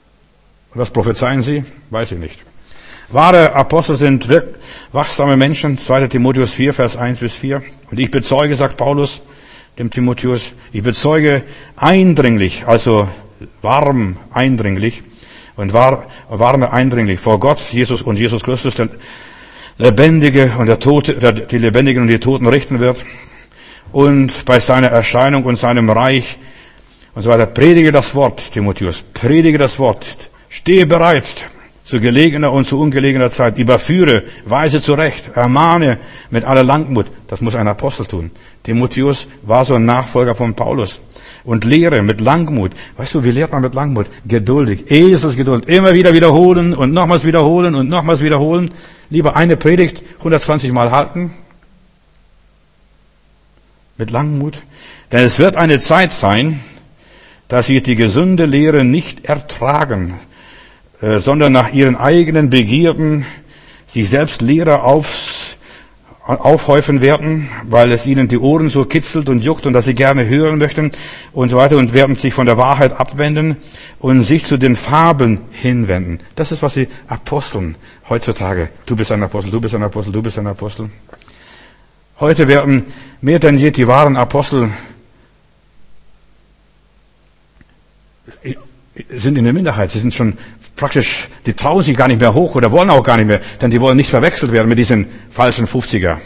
Und was prophezeien sie? Weiß ich nicht. Wahre Apostel sind wachsame Menschen. zweiter Timotheus vier, Vers eins bis vier. Und ich bezeuge, sagt Paulus dem Timotheus, ich bezeuge eindringlich, also warm eindringlich und war, warme eindringlich vor Gott, Jesus und Jesus Christus, der Lebendige und der Tote, der die Lebendigen und die Toten richten wird. Und bei seiner Erscheinung und seinem Reich und so weiter. Predige das Wort, Timotheus. Predige das Wort. Stehe bereit zu gelegener und zu ungelegener Zeit. Überführe, weise zurecht, ermahne mit aller Langmut. Das muss ein Apostel tun. Timotheus war so ein Nachfolger von Paulus. Und lehre mit Langmut. Weißt du, wie lehrt man mit Langmut? Geduldig. Eselsgeduld. Immer wieder wiederholen und nochmals wiederholen und nochmals wiederholen. Lieber eine Predigt hundertzwanzig Mal halten. Mit Langmut. Denn es wird eine Zeit sein, dass sie die gesunde Lehre nicht ertragen, äh, sondern nach ihren eigenen Begierden sich selbst Lehrer aufs, aufhäufen werden, weil es ihnen die Ohren so kitzelt und juckt und dass sie gerne hören möchten und so weiter und werden sich von der Wahrheit abwenden und sich zu den Fabeln hinwenden. Das ist, was die Aposteln heutzutage, du bist ein Apostel, du bist ein Apostel, du bist ein Apostel. Heute werden mehr denn je die wahren Apostel sind in der Minderheit. Sie sind schon praktisch, die trauen sich gar nicht mehr hoch oder wollen auch gar nicht mehr, denn die wollen nicht verwechselt werden mit diesen falschen Fünfziger.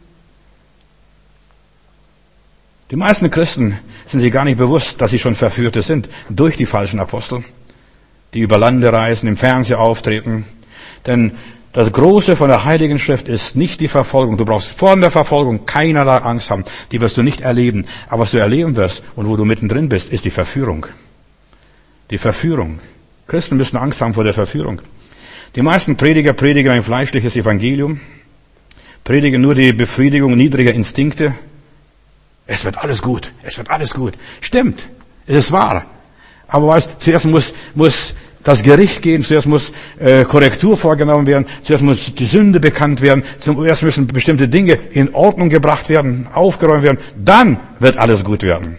Die meisten Christen sind sich gar nicht bewusst, dass sie schon Verführte sind durch die falschen Apostel, die über Lande reisen, im Fernsehen auftreten. Denn das Große von der Heiligen Schrift ist nicht die Verfolgung. Du brauchst vor der Verfolgung keinerlei Angst haben. Die wirst du nicht erleben. Aber was du erleben wirst und wo du mittendrin bist, ist die Verführung. Die Verführung. Christen müssen Angst haben vor der Verführung. Die meisten Prediger predigen ein fleischliches Evangelium, predigen nur die Befriedigung niedriger Instinkte. Es wird alles gut. Es wird alles gut. Stimmt. Es ist wahr. Aber weißt, zuerst muss, muss das Gericht gehen, zuerst muss äh, Korrektur vorgenommen werden, zuerst muss die Sünde bekannt werden, zuerst müssen bestimmte Dinge in Ordnung gebracht werden, aufgeräumt werden, dann wird alles gut werden.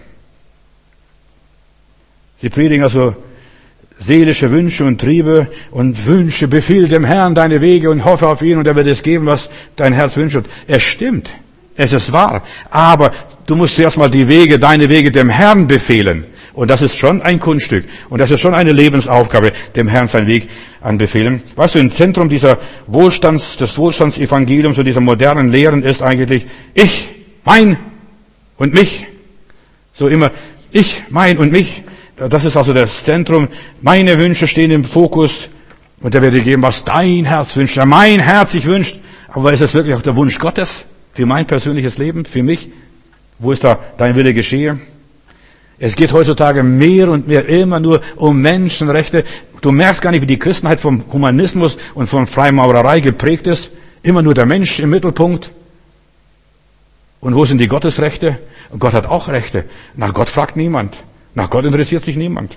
Sie predigen also seelische Wünsche und Triebe und Wünsche, befiehl dem Herrn deine Wege und hoffe auf ihn und er wird es geben, was dein Herz wünscht. Es stimmt, es ist wahr, aber du musst zuerst mal die Wege, deine Wege dem Herrn befehlen. Und das ist schon ein Kunststück. Und das ist schon eine Lebensaufgabe, dem Herrn seinen Weg anbefehlen. Weißt du, im Zentrum dieser Wohlstands, des Wohlstandsevangeliums und dieser modernen Lehren ist eigentlich ich, mein und mich. So immer ich, mein und mich. Das ist also das Zentrum. Meine Wünsche stehen im Fokus. Und er wird dir geben, was dein Herz wünscht. Mein Herz sich wünscht. Aber ist es wirklich auch der Wunsch Gottes für mein persönliches Leben, für mich? Wo ist da dein Wille geschehe? Es geht heutzutage mehr und mehr immer nur um Menschenrechte. Du merkst gar nicht, wie die Christenheit vom Humanismus und von Freimaurerei geprägt ist. Immer nur der Mensch im Mittelpunkt. Und wo sind die Gottesrechte? Und Gott hat auch Rechte. Nach Gott fragt niemand. Nach Gott interessiert sich niemand.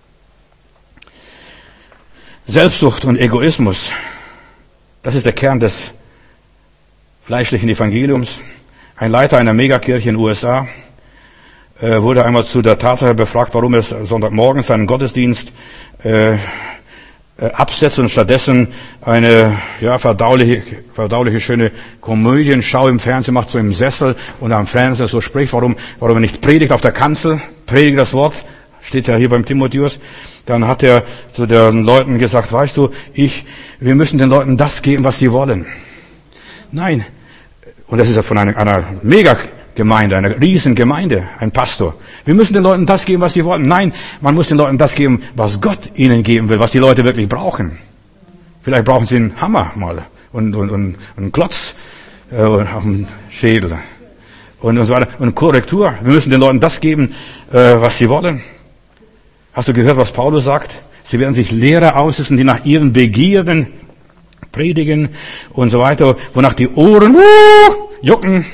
Selbstsucht und Egoismus, das ist der Kern des fleischlichen Evangeliums. Ein Leiter einer Megakirche in den U S A äh, wurde einmal zu der Tatsache befragt, warum er Sonntagmorgen seinen Gottesdienst äh, äh, absetzt und stattdessen eine ja, verdauliche, verdauliche, schöne Komödienschau im Fernsehen macht, so im Sessel und am Fernseher so spricht, warum, warum er nicht predigt auf der Kanzel, predigt das Wort, steht ja hier beim Timotheus. Dann hat er zu den Leuten gesagt, weißt du, ich, wir müssen den Leuten das geben, was sie wollen. Nein. Und das ist ja von einer, einer Megagemeinde, einer Riesengemeinde, ein Pastor. Wir müssen den Leuten das geben, was sie wollen. Nein, man muss den Leuten das geben, was Gott ihnen geben will, was die Leute wirklich brauchen. Vielleicht brauchen sie einen Hammer mal und, und, und einen Klotz äh, auf dem Schädel und, und so weiter. Und Korrektur. Wir müssen den Leuten das geben, äh, was sie wollen. Hast du gehört, was Paulus sagt? Sie werden sich Lehrer aussetzen, die nach ihren Begierden predigen und so weiter, wonach die Ohren uh, jucken.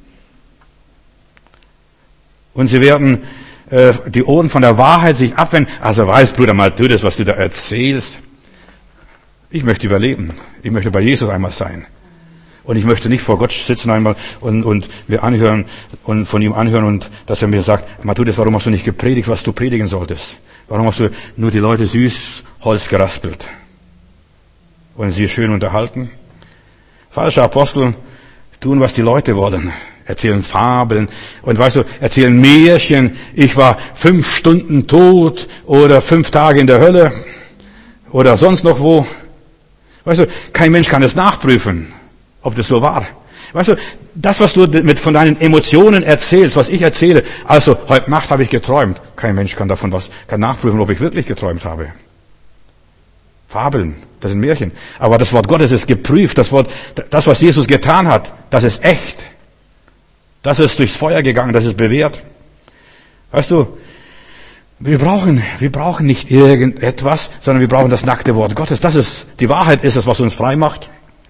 Und sie werden äh, die Ohren von der Wahrheit sich abwenden. Also weiß, Bruder, mal tu das, was du da erzählst. Ich möchte überleben. Ich möchte bei Jesus einmal sein. Und ich möchte nicht vor Gott sitzen einmal und, und wir anhören und von ihm anhören und dass er mir sagt, mal tu das, warum hast du nicht gepredigt, was du predigen solltest? Warum hast du nur die Leute süß Holz geraspelt und sie schön unterhalten? Falsche Apostel tun, was die Leute wollen. Erzählen Fabeln und weißt du, erzählen Märchen. Ich war fünf Stunden tot oder fünf Tage in der Hölle oder sonst noch wo. Weißt du, kein Mensch kann es nachprüfen, ob das so war. Weißt du, das, was du mit von deinen Emotionen erzählst, was ich erzähle, also heute Nacht habe ich geträumt. Kein Mensch kann davon was, kann nachprüfen, ob ich wirklich geträumt habe. Fabeln, das sind Märchen. Aber das Wort Gottes ist geprüft. Das Wort, das, was Jesus getan hat, das ist echt. Das ist durchs Feuer gegangen, das ist bewährt. Weißt du, wir brauchen, wir brauchen nicht irgendetwas, sondern wir brauchen das nackte Wort Gottes. Das ist, die Wahrheit ist es, was uns frei macht.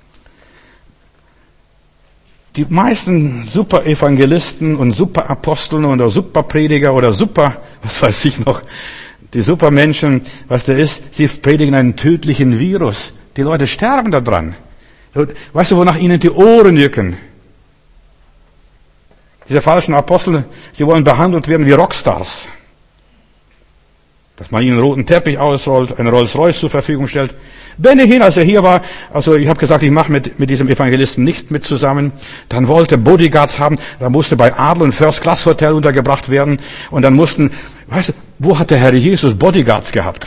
Die meisten Super-Evangelisten und Super-Aposteln oder Super-Prediger oder Super, was weiß ich noch, die Supermenschen, was da ist, sie predigen einen tödlichen Virus. Die Leute sterben daran. Weißt du, wonach ihnen die Ohren jucken? Diese falschen Apostel, sie wollen behandelt werden wie Rockstars. Dass man ihnen einen roten Teppich ausrollt, einen Rolls-Royce zur Verfügung stellt. Benny Hinn, als er hier war, also ich habe gesagt, ich mache mit, mit diesem Evangelisten nicht mit zusammen. Dann wollte Bodyguards haben, da musste bei Adel und First Class Hotel untergebracht werden. Und dann mussten, weißt du, wo hat der Herr Jesus Bodyguards gehabt?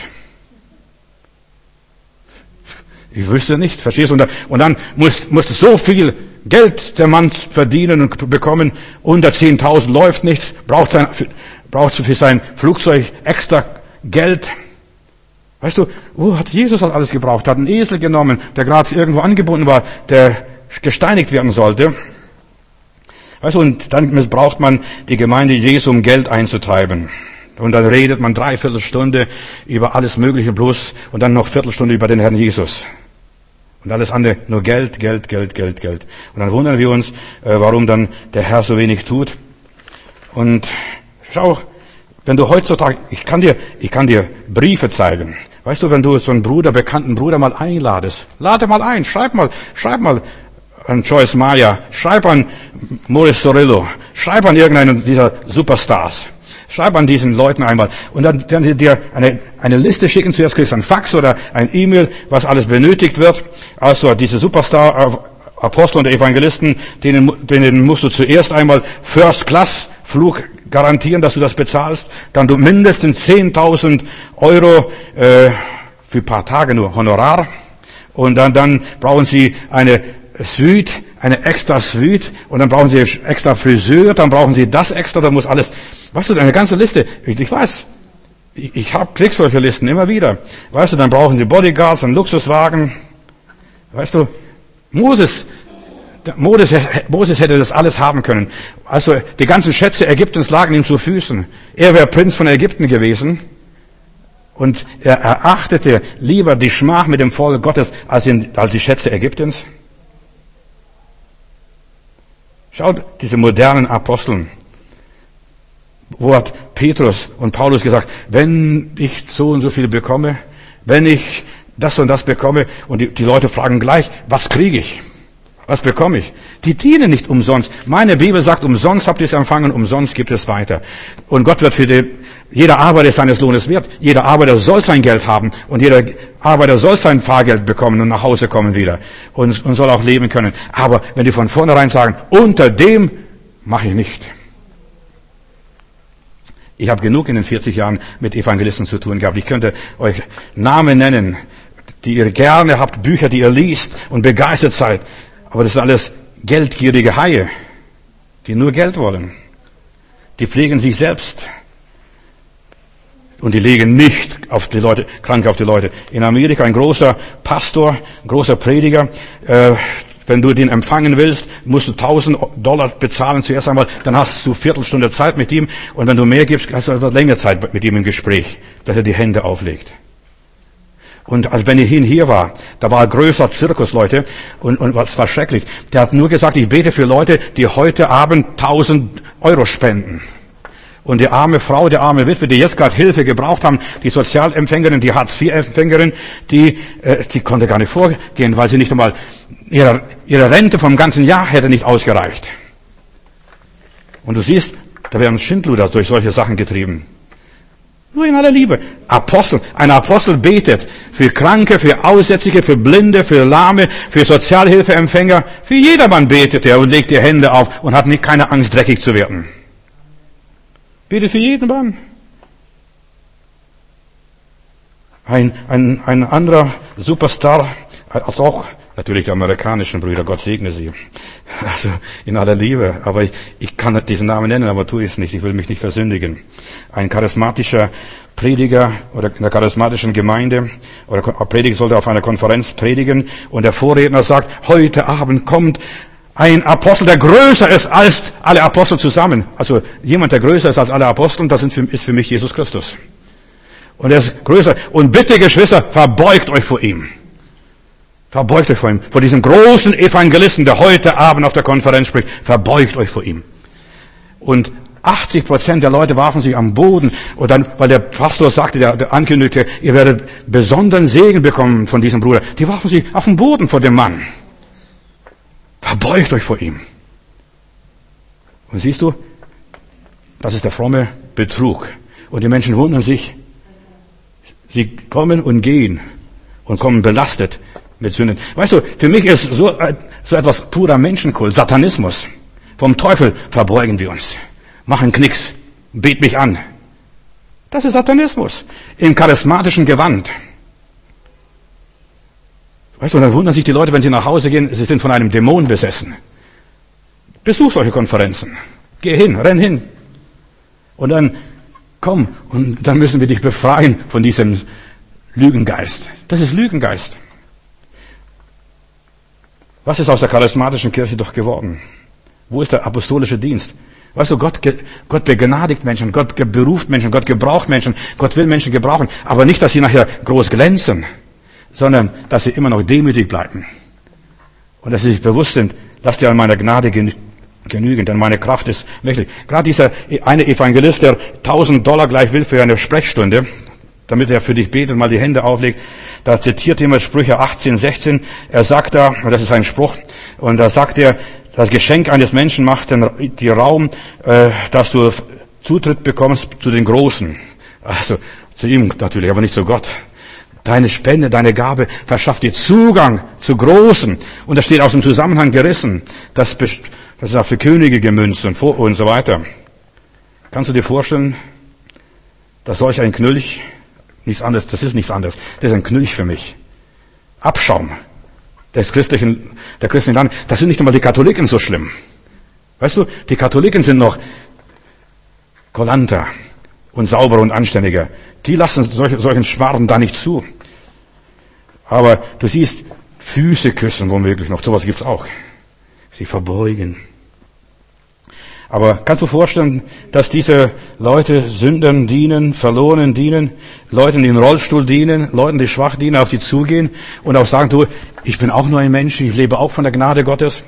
Ich wüsste nicht, verstehst du? Und dann, und dann musste, musste so viel Geld der Mann verdienen und bekommen. Unter zehntausend läuft nichts, braucht sein, braucht für sein Flugzeug extra Geld. Weißt du, wo hat Jesus das alles gebraucht? Hat einen Esel genommen, der gerade irgendwo angebunden war, der gesteinigt werden sollte. Weißt du, und dann missbraucht man die Gemeinde Jesu, um Geld einzutreiben. Und dann redet man dreiviertel Stunde über alles Mögliche bloß und dann noch Viertelstunde über den Herrn Jesus. Und alles andere nur Geld, Geld, Geld, Geld, Geld. Und dann wundern wir uns, warum dann der Herr so wenig tut. Und schau, wenn du heutzutage, ich kann dir, ich kann dir Briefe zeigen. Weißt du, wenn du so einen Bruder, bekannten Bruder mal einladest, lade mal ein, schreib mal, schreib mal an Joyce Meyer, schreib an Morris Sorrillo, schreib an irgendeinen dieser Superstars. Schreib an diesen Leuten einmal. Und dann werden sie dir eine, eine Liste schicken. Zuerst kriegst du ein Fax oder ein E-Mail, was alles benötigt wird. Also diese Superstar-Apostel und Evangelisten, denen, denen musst du zuerst einmal First-Class-Flug garantieren, dass du das bezahlst. Dann du mindestens zehntausend Euro äh, für ein paar Tage nur Honorar. Und dann, dann brauchen sie eine Suite, eine extra Suite, und dann brauchen sie extra Friseur, dann brauchen sie das extra, dann muss alles, weißt du, eine ganze Liste. Ich, ich weiß, ich, ich hab, krieg solche Listen immer wieder. Weißt du, dann brauchen sie Bodyguards und Luxuswagen. Weißt du, Moses, Moses, Moses hätte das alles haben können. Also die ganzen Schätze Ägyptens lagen ihm zu Füßen. Er wäre Prinz von Ägypten gewesen. Und er erachtete lieber die Schmach mit dem Volk Gottes als, in, als die Schätze Ägyptens. Schaut, diese modernen Aposteln. Wo hat Petrus und Paulus gesagt, wenn ich so und so viel bekomme, wenn ich das und das bekomme, und die, die Leute fragen gleich, was kriege ich? Was bekomme ich? Die dienen nicht umsonst. Meine Bibel sagt, umsonst habt ihr es empfangen, umsonst gibt es weiter. Und Gott wird für die, jeder Arbeiter seines Lohnes wert. Jeder Arbeiter soll sein Geld haben und jeder Arbeiter soll sein Fahrgeld bekommen und nach Hause kommen wieder und, und soll auch leben können. Aber wenn die von vornherein sagen, unter dem mache ich nicht. Ich habe genug in den vierzig Jahren mit Evangelisten zu tun gehabt. Ich könnte euch Namen nennen, die ihr gerne habt, Bücher, die ihr liest und begeistert seid. Aber das sind alles geldgierige Haie, die nur Geld wollen. Die pflegen sich selbst. Und die legen nicht auf die Leute, krank auf die Leute. In Amerika ein großer Pastor, ein großer Prediger, äh, wenn du den empfangen willst, musst du tausend Dollar bezahlen zuerst einmal, dann hast du Viertelstunde Zeit mit ihm und wenn du mehr gibst, hast du etwas länger Zeit mit ihm im Gespräch, dass er die Hände auflegt. Und als wenn ich hin hier war, da war ein größer Zirkus, Leute, und, und was war schrecklich. Der hat nur gesagt, ich bete für Leute, die heute Abend tausend Euro spenden. Und die arme Frau, die arme Witwe, die jetzt gerade Hilfe gebraucht haben, die Sozialempfängerin, die Hartz vier Empfängerin, die, äh, die konnte gar nicht vorgehen, weil sie nicht einmal ihre, ihre Rente vom ganzen Jahr hätte nicht ausgereicht. Und du siehst, da werden Schindluder durch solche Sachen getrieben. Nur in aller Liebe. Apostel. Ein Apostel betet für Kranke, für Aussätzige, für Blinde, für Lahme, für Sozialhilfeempfänger. Für jedermann betet er und legt die Hände auf und hat nicht keine Angst, dreckig zu werden. Betet für jeden Mann. Ein, ein, ein anderer Superstar, also auch natürlich die amerikanischen Brüder, Gott segne sie. Also in aller Liebe. Aber ich, ich kann diesen Namen nennen, aber tue ich es nicht. Ich will mich nicht versündigen. Ein charismatischer Prediger oder in der charismatischen Gemeinde oder Prediger sollte auf einer Konferenz predigen und der Vorredner sagt, heute Abend kommt ein Apostel, der größer ist als alle Apostel zusammen. Also jemand, der größer ist als alle Apostel, das ist für mich Jesus Christus. Und er ist größer. Und bitte, Geschwister, verbeugt euch vor ihm. Verbeugt euch vor ihm. Vor diesem großen Evangelisten, der heute Abend auf der Konferenz spricht. Verbeugt euch vor ihm. Und achtzig Prozent der Leute warfen sich am Boden. Und dann, weil der Pastor sagte, der, der ankündigte, ihr werdet besonderen Segen bekommen von diesem Bruder. Die warfen sich auf den Boden vor dem Mann. Verbeugt euch vor ihm. Und siehst du, das ist der fromme Betrug. Und die Menschen wundern sich. Sie kommen und gehen und kommen belastet mit Sünden. Weißt du, für mich ist so, so etwas purer Menschenkult, Satanismus. Vom Teufel verbeugen wir uns. Machen Knicks. Bet mich an. Das ist Satanismus. Im charismatischen Gewand. Weißt du, dann wundern sich die Leute, wenn sie nach Hause gehen, sie sind von einem Dämon besessen. Besuch solche Konferenzen. Geh hin, renn hin. Und dann komm, und dann müssen wir dich befreien von diesem Lügengeist. Das ist Lügengeist. Was ist aus der charismatischen Kirche doch geworden? Wo ist der apostolische Dienst? Weißt du, Gott, Gott begnadigt Menschen, Gott beruft Menschen, Gott gebraucht Menschen, Gott will Menschen gebrauchen, aber nicht, dass sie nachher groß glänzen, sondern dass sie immer noch demütig bleiben. Und dass sie sich bewusst sind, lass dir an meiner Gnade genügen, denn meine Kraft ist mächtig. Gerade dieser eine Evangelist, der tausend Dollar gleich will für eine Sprechstunde, damit er für dich betet und mal die Hände auflegt, da zitiert jemand Sprüche achtzehn, sechzehn. Er sagt da, das ist ein Spruch, und da sagt er, das Geschenk eines Menschen macht dir Raum, äh, dass du Zutritt bekommst zu den Großen. Also zu ihm natürlich, aber nicht zu Gott. Deine Spende, deine Gabe verschafft dir Zugang zu Großen. Und das steht aus dem Zusammenhang gerissen. Das, das ist auch für Könige gemünzt und, und so weiter. Kannst du dir vorstellen, dass solch ein Knülch, nichts anderes, das ist nichts anderes, das ist ein Knülch für mich. Abschaum des christlichen, der christlichen Land. Das sind nicht einmal die Katholiken so schlimm. Weißt du, die Katholiken sind noch kulanter und sauberer und anständiger. Die lassen solche, solchen Schmarrn da nicht zu. Aber du siehst, Füße küssen womöglich noch, sowas gibt's auch. sich verbeugen. Aber kannst du vorstellen, dass diese Leute Sündern dienen, Verlorenen dienen, Leuten, die im Rollstuhl dienen, Leuten, die schwach dienen, auf die zugehen und auch sagen, du, ich bin auch nur ein Mensch, ich lebe auch von der Gnade Gottes?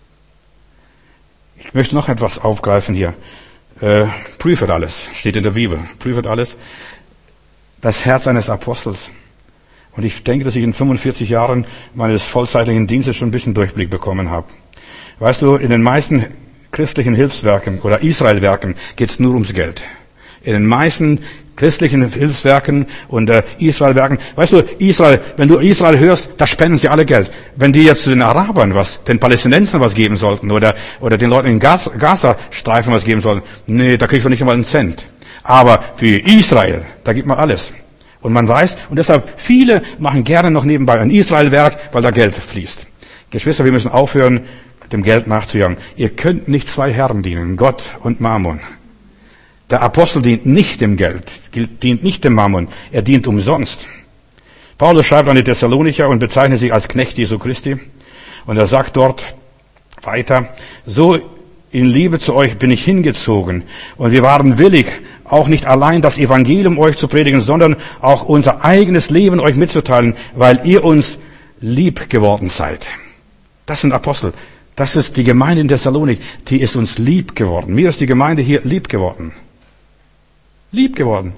Ich möchte noch etwas aufgreifen hier. Äh, prüfet alles, steht in der Bibel. Prüfet alles. Das Herz eines Apostels. Und ich denke, dass ich in fünfundvierzig Jahren meines vollzeitlichen Dienstes schon ein bisschen Durchblick bekommen habe. Weißt du, in den meisten christlichen Hilfswerken oder Israelwerken geht es nur ums Geld. In den meisten christlichen Hilfswerken und äh, Israelwerken, weißt du, Israel, wenn du Israel hörst, da spenden sie alle Geld. Wenn die jetzt zu den Arabern was, den Palästinensern was geben sollten oder oder den Leuten in Gaza-Streifen was geben sollten, nee, da kriegst du nicht einmal einen Cent. Aber für Israel, da gibt man alles. Und man weiß, und deshalb, viele machen gerne noch nebenbei ein Israelwerk, weil da Geld fließt. Geschwister, wir müssen aufhören, dem Geld nachzujagen. Ihr könnt nicht zwei Herren dienen, Gott und Mammon. Der Apostel dient nicht dem Geld, dient nicht dem Mammon, er dient umsonst. Paulus schreibt an die Thessalonicher und bezeichnet sich als Knecht Jesu Christi. Und er sagt dort weiter, so in Liebe zu euch bin ich hingezogen. Und wir waren willig, auch nicht allein das Evangelium euch zu predigen, sondern auch unser eigenes Leben euch mitzuteilen, weil ihr uns lieb geworden seid. Das sind Apostel. Das ist die Gemeinde in Thessalonik, die ist uns lieb geworden. Mir ist die Gemeinde hier lieb geworden. Lieb geworden.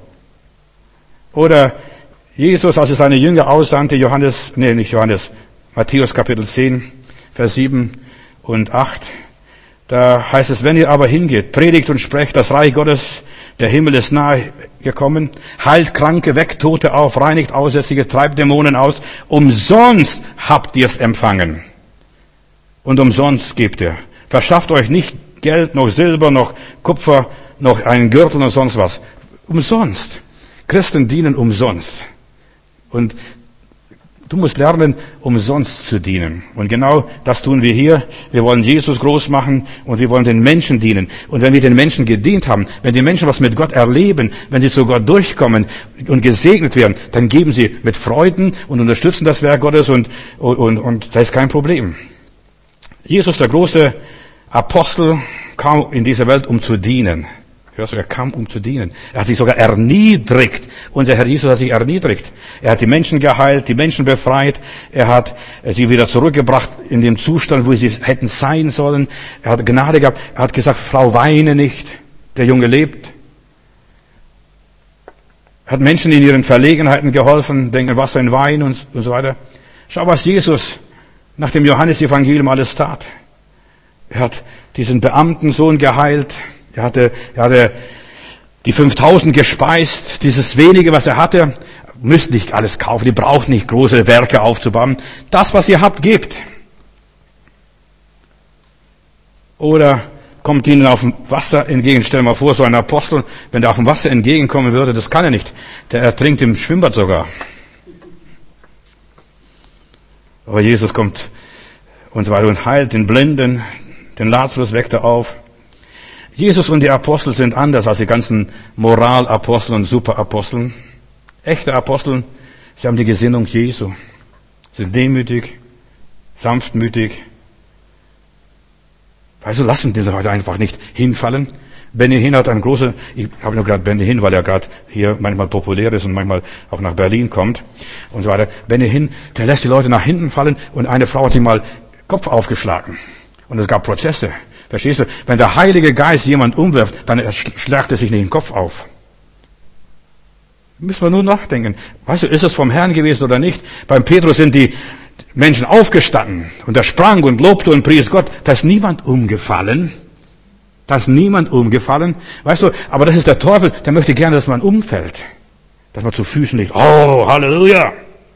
Oder Jesus, als er seine Jünger aussandte, Johannes, nee, nicht Johannes, Matthäus Kapitel zehn, Vers sieben und acht, da heißt es, wenn ihr aber hingeht, predigt und sprecht, das Reich Gottes, der Himmel ist nahe gekommen, heilt Kranke, weckt Tote auf, reinigt Aussätzige, treibt Dämonen aus, umsonst habt ihr es empfangen. Und umsonst gebt ihr. Verschafft euch nicht Geld, noch Silber, noch Kupfer, noch einen Gürtel und sonst was. Umsonst. Christen dienen umsonst. Und du musst lernen, umsonst zu dienen. Und genau das tun wir hier. Wir wollen Jesus groß machen und wir wollen den Menschen dienen. Und wenn wir den Menschen gedient haben, wenn die Menschen was mit Gott erleben, wenn sie zu Gott durchkommen und gesegnet werden, dann geben sie mit Freuden und unterstützen das Werk Gottes und, und, und, und da ist kein Problem. Jesus, der große Apostel, kam in diese Welt, um zu dienen. Hörst du, er kam, um zu dienen. Er hat sich sogar erniedrigt. Unser Herr Jesus hat sich erniedrigt. Er hat die Menschen geheilt, die Menschen befreit. Er hat sie wieder zurückgebracht in den Zustand, wo sie hätten sein sollen. Er hat Gnade gehabt. Er hat gesagt, Frau, weine nicht. Der Junge lebt. Er hat Menschen in ihren Verlegenheiten geholfen, denken Wasser in Wein und, und so weiter. Schau, was Jesus nach dem Johannesevangelium alles tat. Er hat diesen Beamtensohn geheilt. Er hatte, er hatte die fünftausend gespeist. Dieses wenige, was er hatte, müsst nicht alles kaufen. Die braucht nicht große Werke aufzubauen. Das, was ihr habt, gebt. Oder kommt ihnen auf dem Wasser entgegen. Stell dir mal vor, so ein Apostel, wenn der auf dem Wasser entgegenkommen würde, das kann er nicht. Der ertrinkt im Schwimmbad sogar. Aber Jesus kommt und so weiter und heilt den Blinden, den Lazarus weckt er auf. Jesus und die Apostel sind anders als die ganzen Moralapostel und Superaposteln. Echte Apostel, sie haben die Gesinnung Jesu, sind demütig, sanftmütig. Also lassen diese Leute einfach nicht hinfallen. Benny Hinn hat einen großen, ich habe nur gerade Benny Hinn, weil er gerade hier manchmal populär ist und manchmal auch nach Berlin kommt und so weiter. Benny Hinn, der lässt die Leute nach hinten fallen und eine Frau hat sich mal Kopf aufgeschlagen. Und es gab Prozesse. Verstehst du? Wenn der Heilige Geist jemand umwirft, dann schlägt er sich nicht den Kopf auf. Müssen wir nur nachdenken. Weißt du, ist es vom Herrn gewesen oder nicht? Beim Petrus sind die Menschen aufgestanden und er sprang und lobte und pries Gott. Da ist niemand umgefallen. Da ist niemand umgefallen. Weißt du, aber das ist der Teufel, der möchte gerne, dass man umfällt. Dass man zu Füßen liegt. Oh, Halleluja!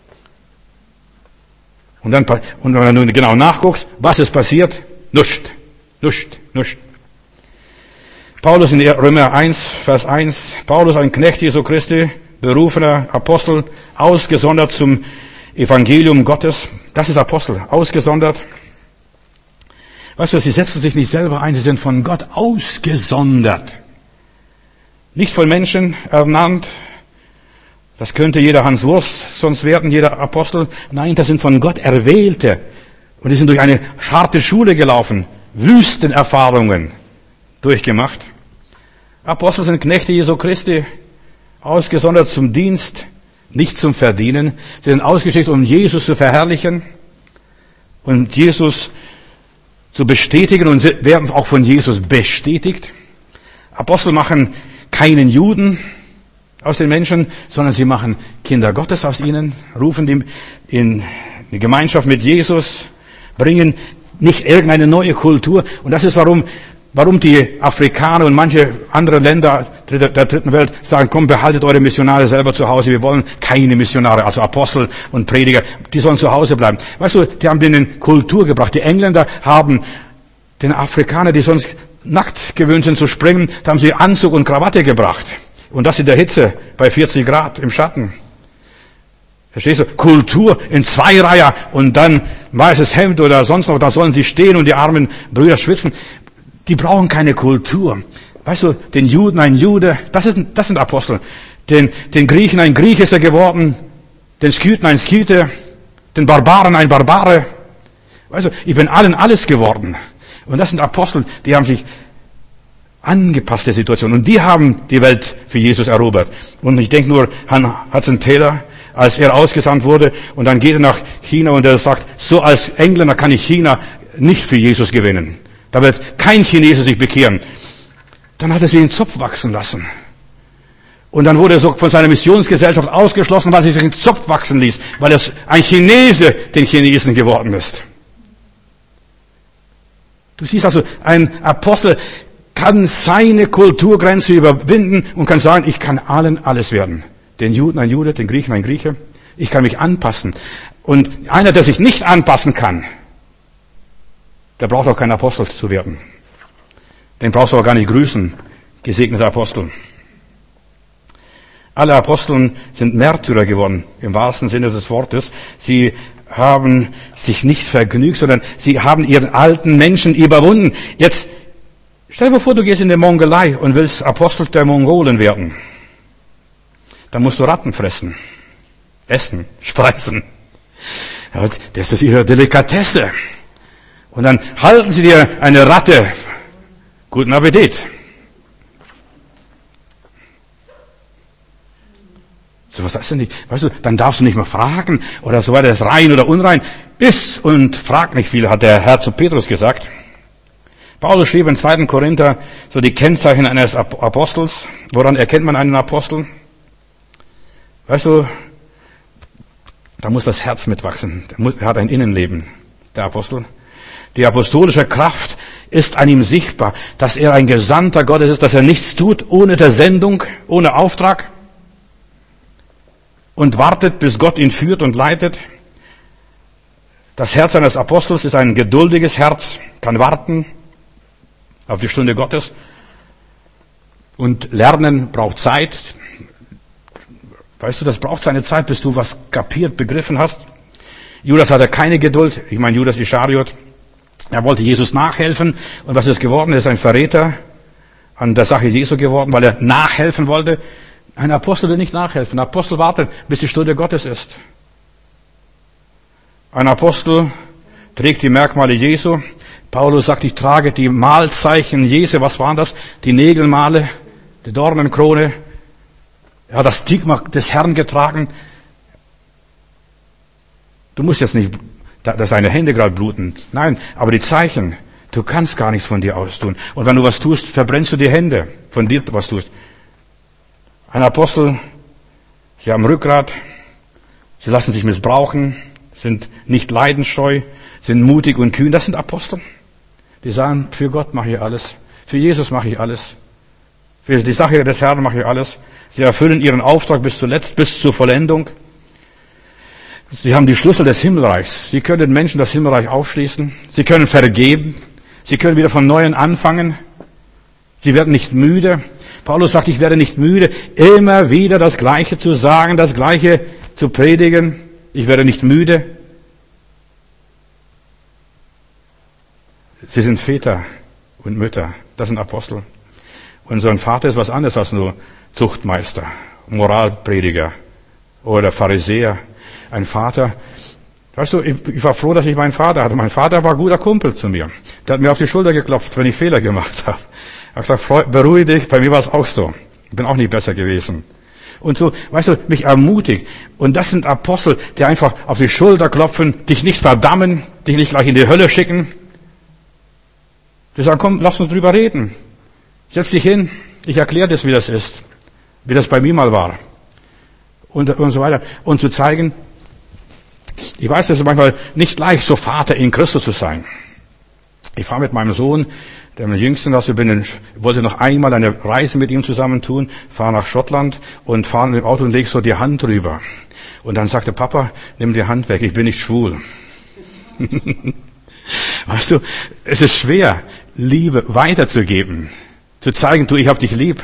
Und dann, und wenn du genau nachguckst, was ist passiert? Nuscht, nuscht, nuscht. Paulus in Römer eins, Vers eins. Paulus, ein Knecht Jesu Christi, berufener Apostel, ausgesondert zum Evangelium Gottes. Das ist Apostel, ausgesondert. Weißt du, sie setzen sich nicht selber ein, sie sind von Gott ausgesondert. Nicht von Menschen ernannt. Das könnte jeder Hans Wurst sonst werden, jeder Apostel. Nein, das sind von Gott erwählte, Und die sind durch eine harte Schule gelaufen, Wüstenerfahrungen durchgemacht. Apostel sind Knechte Jesu Christi, ausgesondert zum Dienst, nicht zum Verdienen. Sie sind ausgeschickt, um Jesus zu verherrlichen und Jesus zu bestätigen und sie werden auch von Jesus bestätigt. Apostel machen keinen Juden aus den Menschen, sondern sie machen Kinder Gottes aus ihnen, rufen die in die Gemeinschaft mit Jesus, bringen nicht irgendeine neue Kultur. Und das ist warum, warum die Afrikaner und manche andere Länder der dritten Welt sagen, komm, behaltet eure Missionare selber zu Hause. Wir wollen keine Missionare, also Apostel und Prediger. Die sollen zu Hause bleiben. Weißt du, die haben denen Kultur gebracht. Die Engländer haben den Afrikaner, die sonst nackt gewöhnt sind zu springen, da haben sie Anzug und Krawatte gebracht. Und das in der Hitze, bei vierzig Grad im Schatten. Verstehst du? Kultur in Zweireiher und dann weißes Hemd oder sonst noch, da sollen sie stehen und die armen Brüder schwitzen. Die brauchen keine Kultur. Weißt du, den Juden ein Jude, das, ist, das sind Apostel. Den, den Griechen ein Griech ist er geworden, den Skythen ein Skythe, den Barbaren ein Barbare. Weißt du, ich bin allen alles geworden. Und das sind Apostel, die haben sich angepasst der Situation. Und die haben die Welt für Jesus erobert. Und ich denke nur an Hudson Taylor, als er ausgesandt wurde. Und dann geht er nach China und er sagt, so als Engländer kann ich China nicht für Jesus gewinnen. Da wird kein Chinese sich bekehren. Dann hat er sich den Zopf wachsen lassen. Und dann wurde er so von seiner Missionsgesellschaft ausgeschlossen, weil er sich den Zopf wachsen ließ, weil er ein Chinese den Chinesen geworden ist. Du siehst also, ein Apostel kann seine Kulturgrenze überwinden und kann sagen, ich kann allen alles werden. Den Juden ein Jude, den Griechen ein Grieche. Ich kann mich anpassen. Und einer, der sich nicht anpassen kann, der braucht auch kein Apostel zu werden. Den brauchst du auch gar nicht grüßen, gesegneter Apostel. Alle Aposteln sind Märtyrer geworden, im wahrsten Sinne des Wortes. Sie haben sich nicht vergnügt, sondern sie haben ihren alten Menschen überwunden. Jetzt stell dir mal vor, du gehst in die Mongolei und willst Apostel der Mongolen werden. Dann musst du Ratten fressen, essen, speisen. Das ist ihre Delikatesse. Und dann halten sie dir eine Ratte. Guten Appetit. So was heißt denn nicht? Weißt du, dann darfst du nicht mehr fragen oder so weiter, das ist rein oder unrein. Iss und frag nicht viel, hat der Herr zu Petrus gesagt. Paulus schrieb in zweiten Korinther so die Kennzeichen eines Apostels. Woran erkennt man einen Apostel? Weißt du, da muss das Herz mitwachsen. Er hat ein Innenleben, der Apostel. Die apostolische Kraft ist an ihm sichtbar, dass er ein Gesandter Gottes ist, dass er nichts tut ohne der Sendung, ohne Auftrag und wartet, bis Gott ihn führt und leitet. Das Herz eines Apostels ist ein geduldiges Herz, kann warten auf die Stunde Gottes. Und Lernen braucht Zeit. Weißt du, das braucht seine Zeit, bis du was kapiert, begriffen hast. Judas hatte keine Geduld. Ich meine, Judas Ischariot. Er wollte Jesus nachhelfen. Und was ist geworden? Er ist ein Verräter an der Sache Jesu geworden, weil er nachhelfen wollte. Ein Apostel will nicht nachhelfen. Ein Apostel wartet, bis die Stunde Gottes ist. Ein Apostel trägt die Merkmale Jesu. Paulus sagt, ich trage die Malzeichen Jesu. Was waren das? Die Nägelmale, die Dornenkrone. Er hat das Stigma des Herrn getragen. Du musst jetzt nicht, dass deine Hände gerade bluten. Nein, aber die Zeichen, du kannst gar nichts von dir aus tun. Und wenn du was tust, verbrennst du die Hände, von dir was tust. Ein Apostel, sie haben Rückgrat, sie lassen sich missbrauchen, sind nicht leidensscheu, sind mutig und kühn. Das sind Apostel. Die sagen, für Gott mache ich alles. Für Jesus mache ich alles. Für die Sache des Herrn mache ich alles. Sie erfüllen ihren Auftrag bis zuletzt, bis zur Vollendung. Sie haben die Schlüssel des Himmelreichs. Sie können den Menschen das Himmelreich aufschließen. Sie können vergeben. Sie können wieder von Neuem anfangen. Sie werden nicht müde. Paulus sagt, ich werde nicht müde, immer wieder das Gleiche zu sagen, das Gleiche zu predigen. Ich werde nicht müde. Sie sind Väter und Mütter. Das sind Apostel. Und so ein Vater ist was anderes als nur Zuchtmeister, Moralprediger oder Pharisäer. Ein Vater Weißt du, ich, ich war froh, dass ich meinen Vater hatte. Mein Vater war ein guter Kumpel zu mir. Der hat mir auf die Schulter geklopft, wenn ich Fehler gemacht habe. Er hat gesagt, Freu, beruhige dich, bei mir war es auch so. Ich bin auch nicht besser gewesen. Und so, weißt du, mich ermutigt. Und das sind Apostel, die einfach auf die Schulter klopfen, dich nicht verdammen, dich nicht gleich in die Hölle schicken. Die sagen, komm, lass uns drüber reden. Setz dich hin, ich erkläre das, wie das ist. Wie das bei mir mal war. Und, und so weiter. Und zu zeigen, ich weiß, es ist manchmal nicht leicht, so Vater in Christus zu sein. Ich fahre mit meinem Sohn, dem Jüngsten, also bin, ich wollte noch einmal eine Reise mit ihm zusammen tun, fahre nach Schottland und fahre mit dem Auto und lege so die Hand drüber. Und dann sagte Papa, nimm die Hand weg, ich bin nicht schwul. Weißt du, es ist schwer, Liebe weiterzugeben, zu zeigen, du, ich hab dich lieb.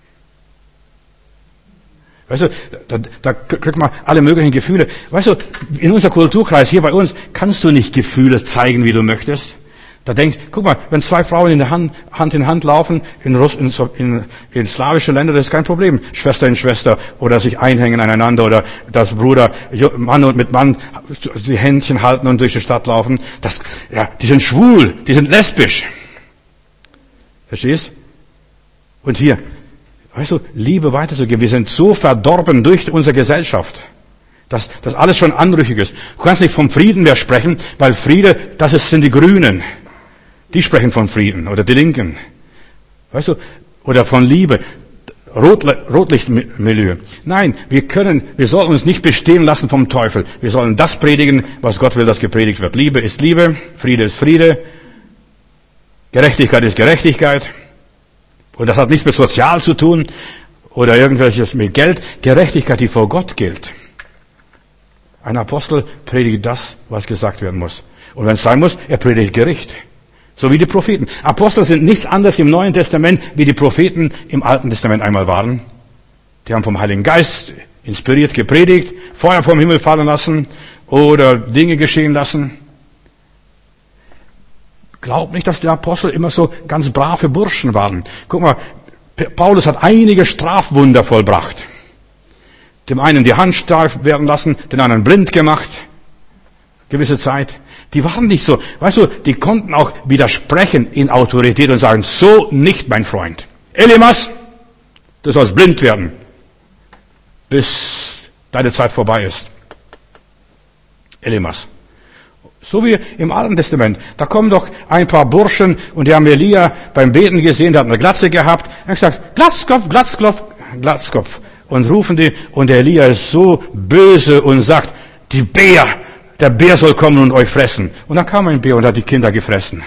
Weißt du, da, da kriegt man alle möglichen Gefühle. Weißt du, in unser Kulturkreis, hier bei uns, kannst du nicht Gefühle zeigen, wie du möchtest. Da denkst, guck mal, wenn zwei Frauen in der Hand, Hand in Hand laufen, in, Russ, in, in, in slawische Länder, das ist kein Problem. Schwester in Schwester oder sich einhängen aneinander oder dass Bruder, Mann und mit Mann die Händchen halten und durch die Stadt laufen. Das, ja, die sind schwul, die sind lesbisch. Verstehst? Und hier, weißt du, Liebe weiterzugeben. Wir sind so verdorben durch unsere Gesellschaft, dass das alles schon anrüchig ist. Du kannst nicht vom Frieden mehr sprechen, weil Friede, das ist, sind die Grünen. Die sprechen von Frieden oder die Linken. Weißt du? Oder von Liebe. Rotli- Rotlichtmilieu. Nein, wir können, wir sollen uns nicht bestehen lassen vom Teufel. Wir sollen das predigen, was Gott will, dass gepredigt wird. Liebe ist Liebe, Friede ist Friede, Gerechtigkeit ist Gerechtigkeit. Und das hat nichts mit Sozial zu tun oder irgendwelches mit Geld. Gerechtigkeit, die vor Gott gilt. Ein Apostel predigt das, was gesagt werden muss. Und wenn es sein muss, er predigt Gericht. So wie die Propheten. Apostel sind nichts anderes im Neuen Testament, wie die Propheten im Alten Testament einmal waren. Die haben vom Heiligen Geist inspiriert gepredigt, Feuer vom Himmel fallen lassen oder Dinge geschehen lassen. Glaub nicht, dass die Apostel immer so ganz brave Burschen waren. Guck mal, Paulus hat einige Strafwunder vollbracht. Dem einen die Hand steif werden lassen, den anderen blind gemacht. Gewisse Zeit. Die waren nicht so. Weißt du, die konnten auch widersprechen in Autorität und sagen, so nicht, mein Freund. Elymas, du sollst blind werden, bis deine Zeit vorbei ist. Elymas. So wie im Alten Testament. Da kommen doch ein paar Burschen und die haben Elia beim Beten gesehen, der hat eine Glatze gehabt. Er hat gesagt, Glatzkopf, Glatzkopf, Glatzkopf. Und rufen die, und der Elia ist so böse und sagt, die Bär, der Bär soll kommen und euch fressen. Und dann kam ein Bär und hat die Kinder gefressen.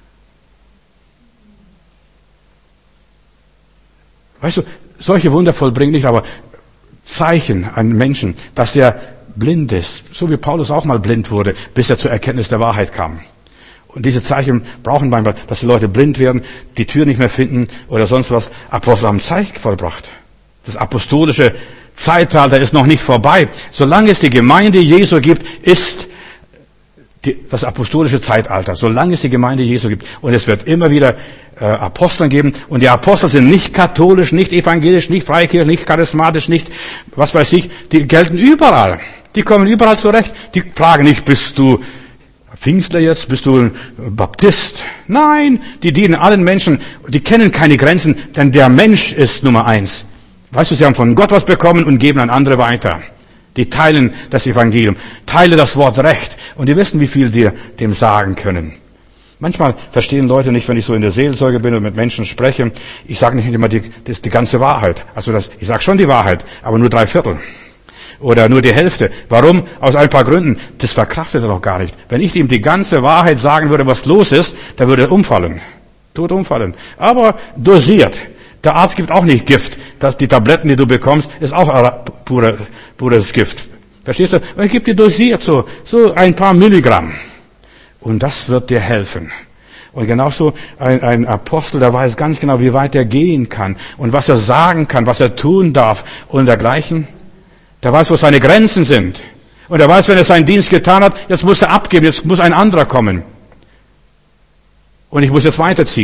Weißt du, solche Wunder vollbringen nicht, aber Zeichen an Menschen, dass er blind ist. So wie Paulus auch mal blind wurde, bis er zur Erkenntnis der Wahrheit kam. Und diese Zeichen brauchen manchmal, dass die Leute blind werden, die Tür nicht mehr finden oder sonst was. Apostel haben Zeichen vollbracht. Das apostolische Zeitalter ist noch nicht vorbei. Solange es die Gemeinde Jesu gibt, ist die, das apostolische Zeitalter. Solange es die Gemeinde Jesu gibt. Und es wird immer wieder äh, Aposteln geben. Und die Apostel sind nicht katholisch, nicht evangelisch, nicht freikirchlich, nicht charismatisch, nicht was weiß ich. Die gelten überall. Die kommen überall zurecht. Die fragen nicht, bist du Pfingstler jetzt? Bist du Baptist? Nein, die dienen allen Menschen. Die kennen keine Grenzen, denn der Mensch ist Nummer eins. Weißt du, sie haben von Gott was bekommen und geben an andere weiter. Die teilen das Evangelium, teilen das Wort Recht und die wissen, wie viel die dem sagen können. Manchmal verstehen Leute nicht, wenn ich so in der Seelsorge bin und mit Menschen spreche, ich sage nicht immer die, das, die ganze Wahrheit. Also das, ich sage schon die Wahrheit, aber nur drei Viertel oder nur die Hälfte. Warum? Aus ein paar Gründen. Das verkraftet er doch gar nicht. Wenn ich ihm die ganze Wahrheit sagen würde, was los ist, dann würde er umfallen. Tot umfallen. Aber dosiert. Der Arzt gibt auch nicht Gift. Das, die Tabletten, die du bekommst, ist auch pure, pures Gift. Verstehst du? Er gibt dir dosiert so, so ein paar Milligramm. Und das wird dir helfen. Und genauso ein, ein Apostel, der weiß ganz genau, wie weit er gehen kann und was er sagen kann, was er tun darf und dergleichen. Der weiß, wo seine Grenzen sind. Und er weiß, wenn er seinen Dienst getan hat, jetzt muss er abgeben, jetzt muss ein anderer kommen. Und ich muss jetzt weiterziehen.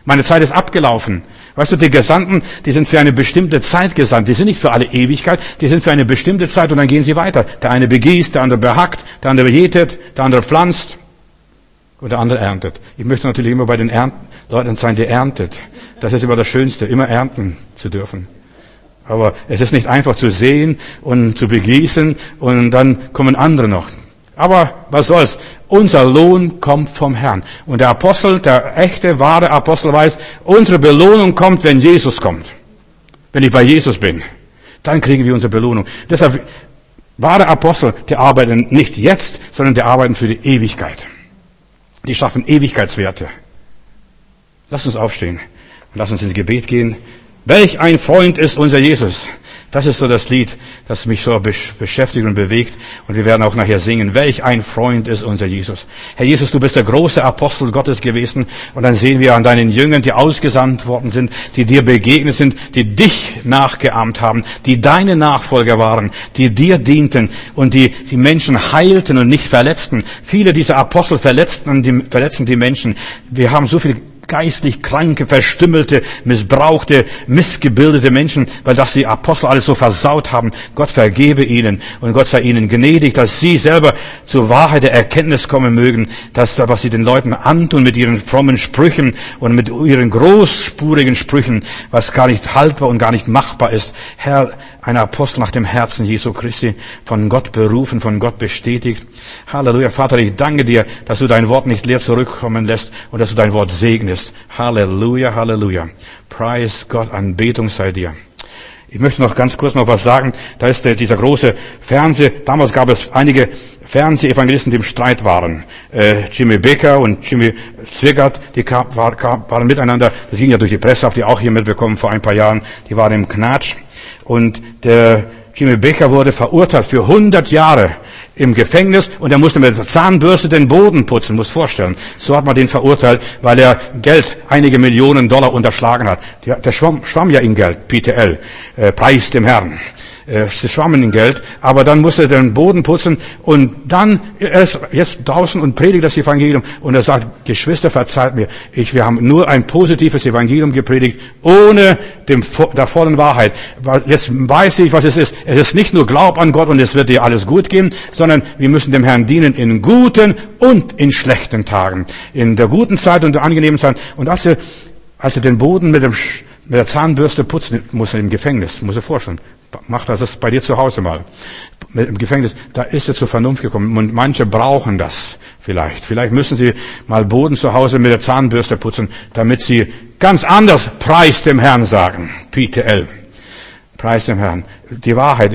Meine Zeit ist abgelaufen. Weißt du, die Gesandten, die sind für eine bestimmte Zeit gesandt. Die sind nicht für alle Ewigkeit, die sind für eine bestimmte Zeit und dann gehen sie weiter. Der eine begießt, der andere behackt, der andere jätet, der andere pflanzt und der andere erntet. Ich möchte natürlich immer bei den Ernten, Leuten sein, die erntet. Das ist immer das Schönste, immer ernten zu dürfen. Aber es ist nicht einfach zu sehen und zu begießen und dann kommen andere noch. Aber was soll's? Unser Lohn kommt vom Herrn. Und der Apostel, der echte, wahre Apostel weiß, unsere Belohnung kommt, wenn Jesus kommt. Wenn ich bei Jesus bin, dann kriegen wir unsere Belohnung. Deshalb, wahre Apostel, die arbeiten nicht jetzt, sondern die arbeiten für die Ewigkeit. Die schaffen Ewigkeitswerte. Lass uns aufstehen und lass uns ins Gebet gehen. Welch ein Freund ist unser Jesus. Das ist so das Lied, das mich so beschäftigt und bewegt. Und wir werden auch nachher singen, welch ein Freund ist unser Jesus. Herr Jesus, du bist der große Apostel Gottes gewesen. Und dann sehen wir an deinen Jüngern, die ausgesandt worden sind, die dir begegnet sind, die dich nachgeahmt haben, die deine Nachfolger waren, die dir dienten und die die Menschen heilten und nicht verletzten. Viele dieser Apostel verletzten die, verletzten die Menschen. Wir haben so viel geistlich kranke, verstümmelte, missbrauchte, missgebildete Menschen, weil das die Apostel alles so versaut haben. Gott vergebe ihnen und Gott sei ihnen gnädig, dass sie selber zur Wahrheit der Erkenntnis kommen mögen, dass was sie den Leuten antun mit ihren frommen Sprüchen und mit ihren großspurigen Sprüchen, was gar nicht haltbar und gar nicht machbar ist. Herr, ein Apostel nach dem Herzen Jesu Christi, von Gott berufen, von Gott bestätigt. Halleluja, Vater, ich danke dir, dass du dein Wort nicht leer zurückkommen lässt und dass du dein Wort segnest. Halleluja, Halleluja. Preis Gott, Anbetung sei dir. Ich möchte noch ganz kurz noch was sagen. Da ist der, dieser große Fernseh. Damals gab es einige Fernsehevangelisten, die im Streit waren. Äh, Jimmy Baker und Jimmy Swaggart, die kam, war, kam, waren miteinander. Das ging ja durch die Presse, habt ihr auch hier mitbekommen vor ein paar Jahren. Die waren im Knatsch. Und der Jimmy Baker wurde verurteilt für hundert Jahre im Gefängnis und er musste mit der Zahnbürste den Boden putzen, muss vorstellen. So hat man den verurteilt, weil er Geld, einige Millionen Dollar unterschlagen hat. Der, der schwamm, schwamm ja in Geld, P T L, äh, Preis dem Herrn. Äh, sie schwammen in Geld, aber dann musste er den Boden putzen und dann, er ist jetzt draußen und predigt das Evangelium und er sagt, Geschwister, verzeiht mir, ich, wir haben nur ein positives Evangelium gepredigt, ohne dem, der vollen Wahrheit. Weil jetzt weiß ich, was es ist. Es ist nicht nur Glaub an Gott und es wird dir alles gut gehen, sondern wir müssen dem Herrn dienen in guten und in schlechten Tagen. In der guten Zeit und der angenehmen Zeit. Und als er, als er den Boden mit dem, mit der Zahnbürste putzen muss im Gefängnis, muss er vorstellen. Mach das bei dir zu Hause mal. Im Gefängnis, da ist er zur Vernunft gekommen. Und manche brauchen das vielleicht. Vielleicht müssen sie mal Boden zu Hause mit der Zahnbürste putzen, damit sie ganz anders Preis dem Herrn sagen. P T L. Preis dem Herrn. Die Wahrheit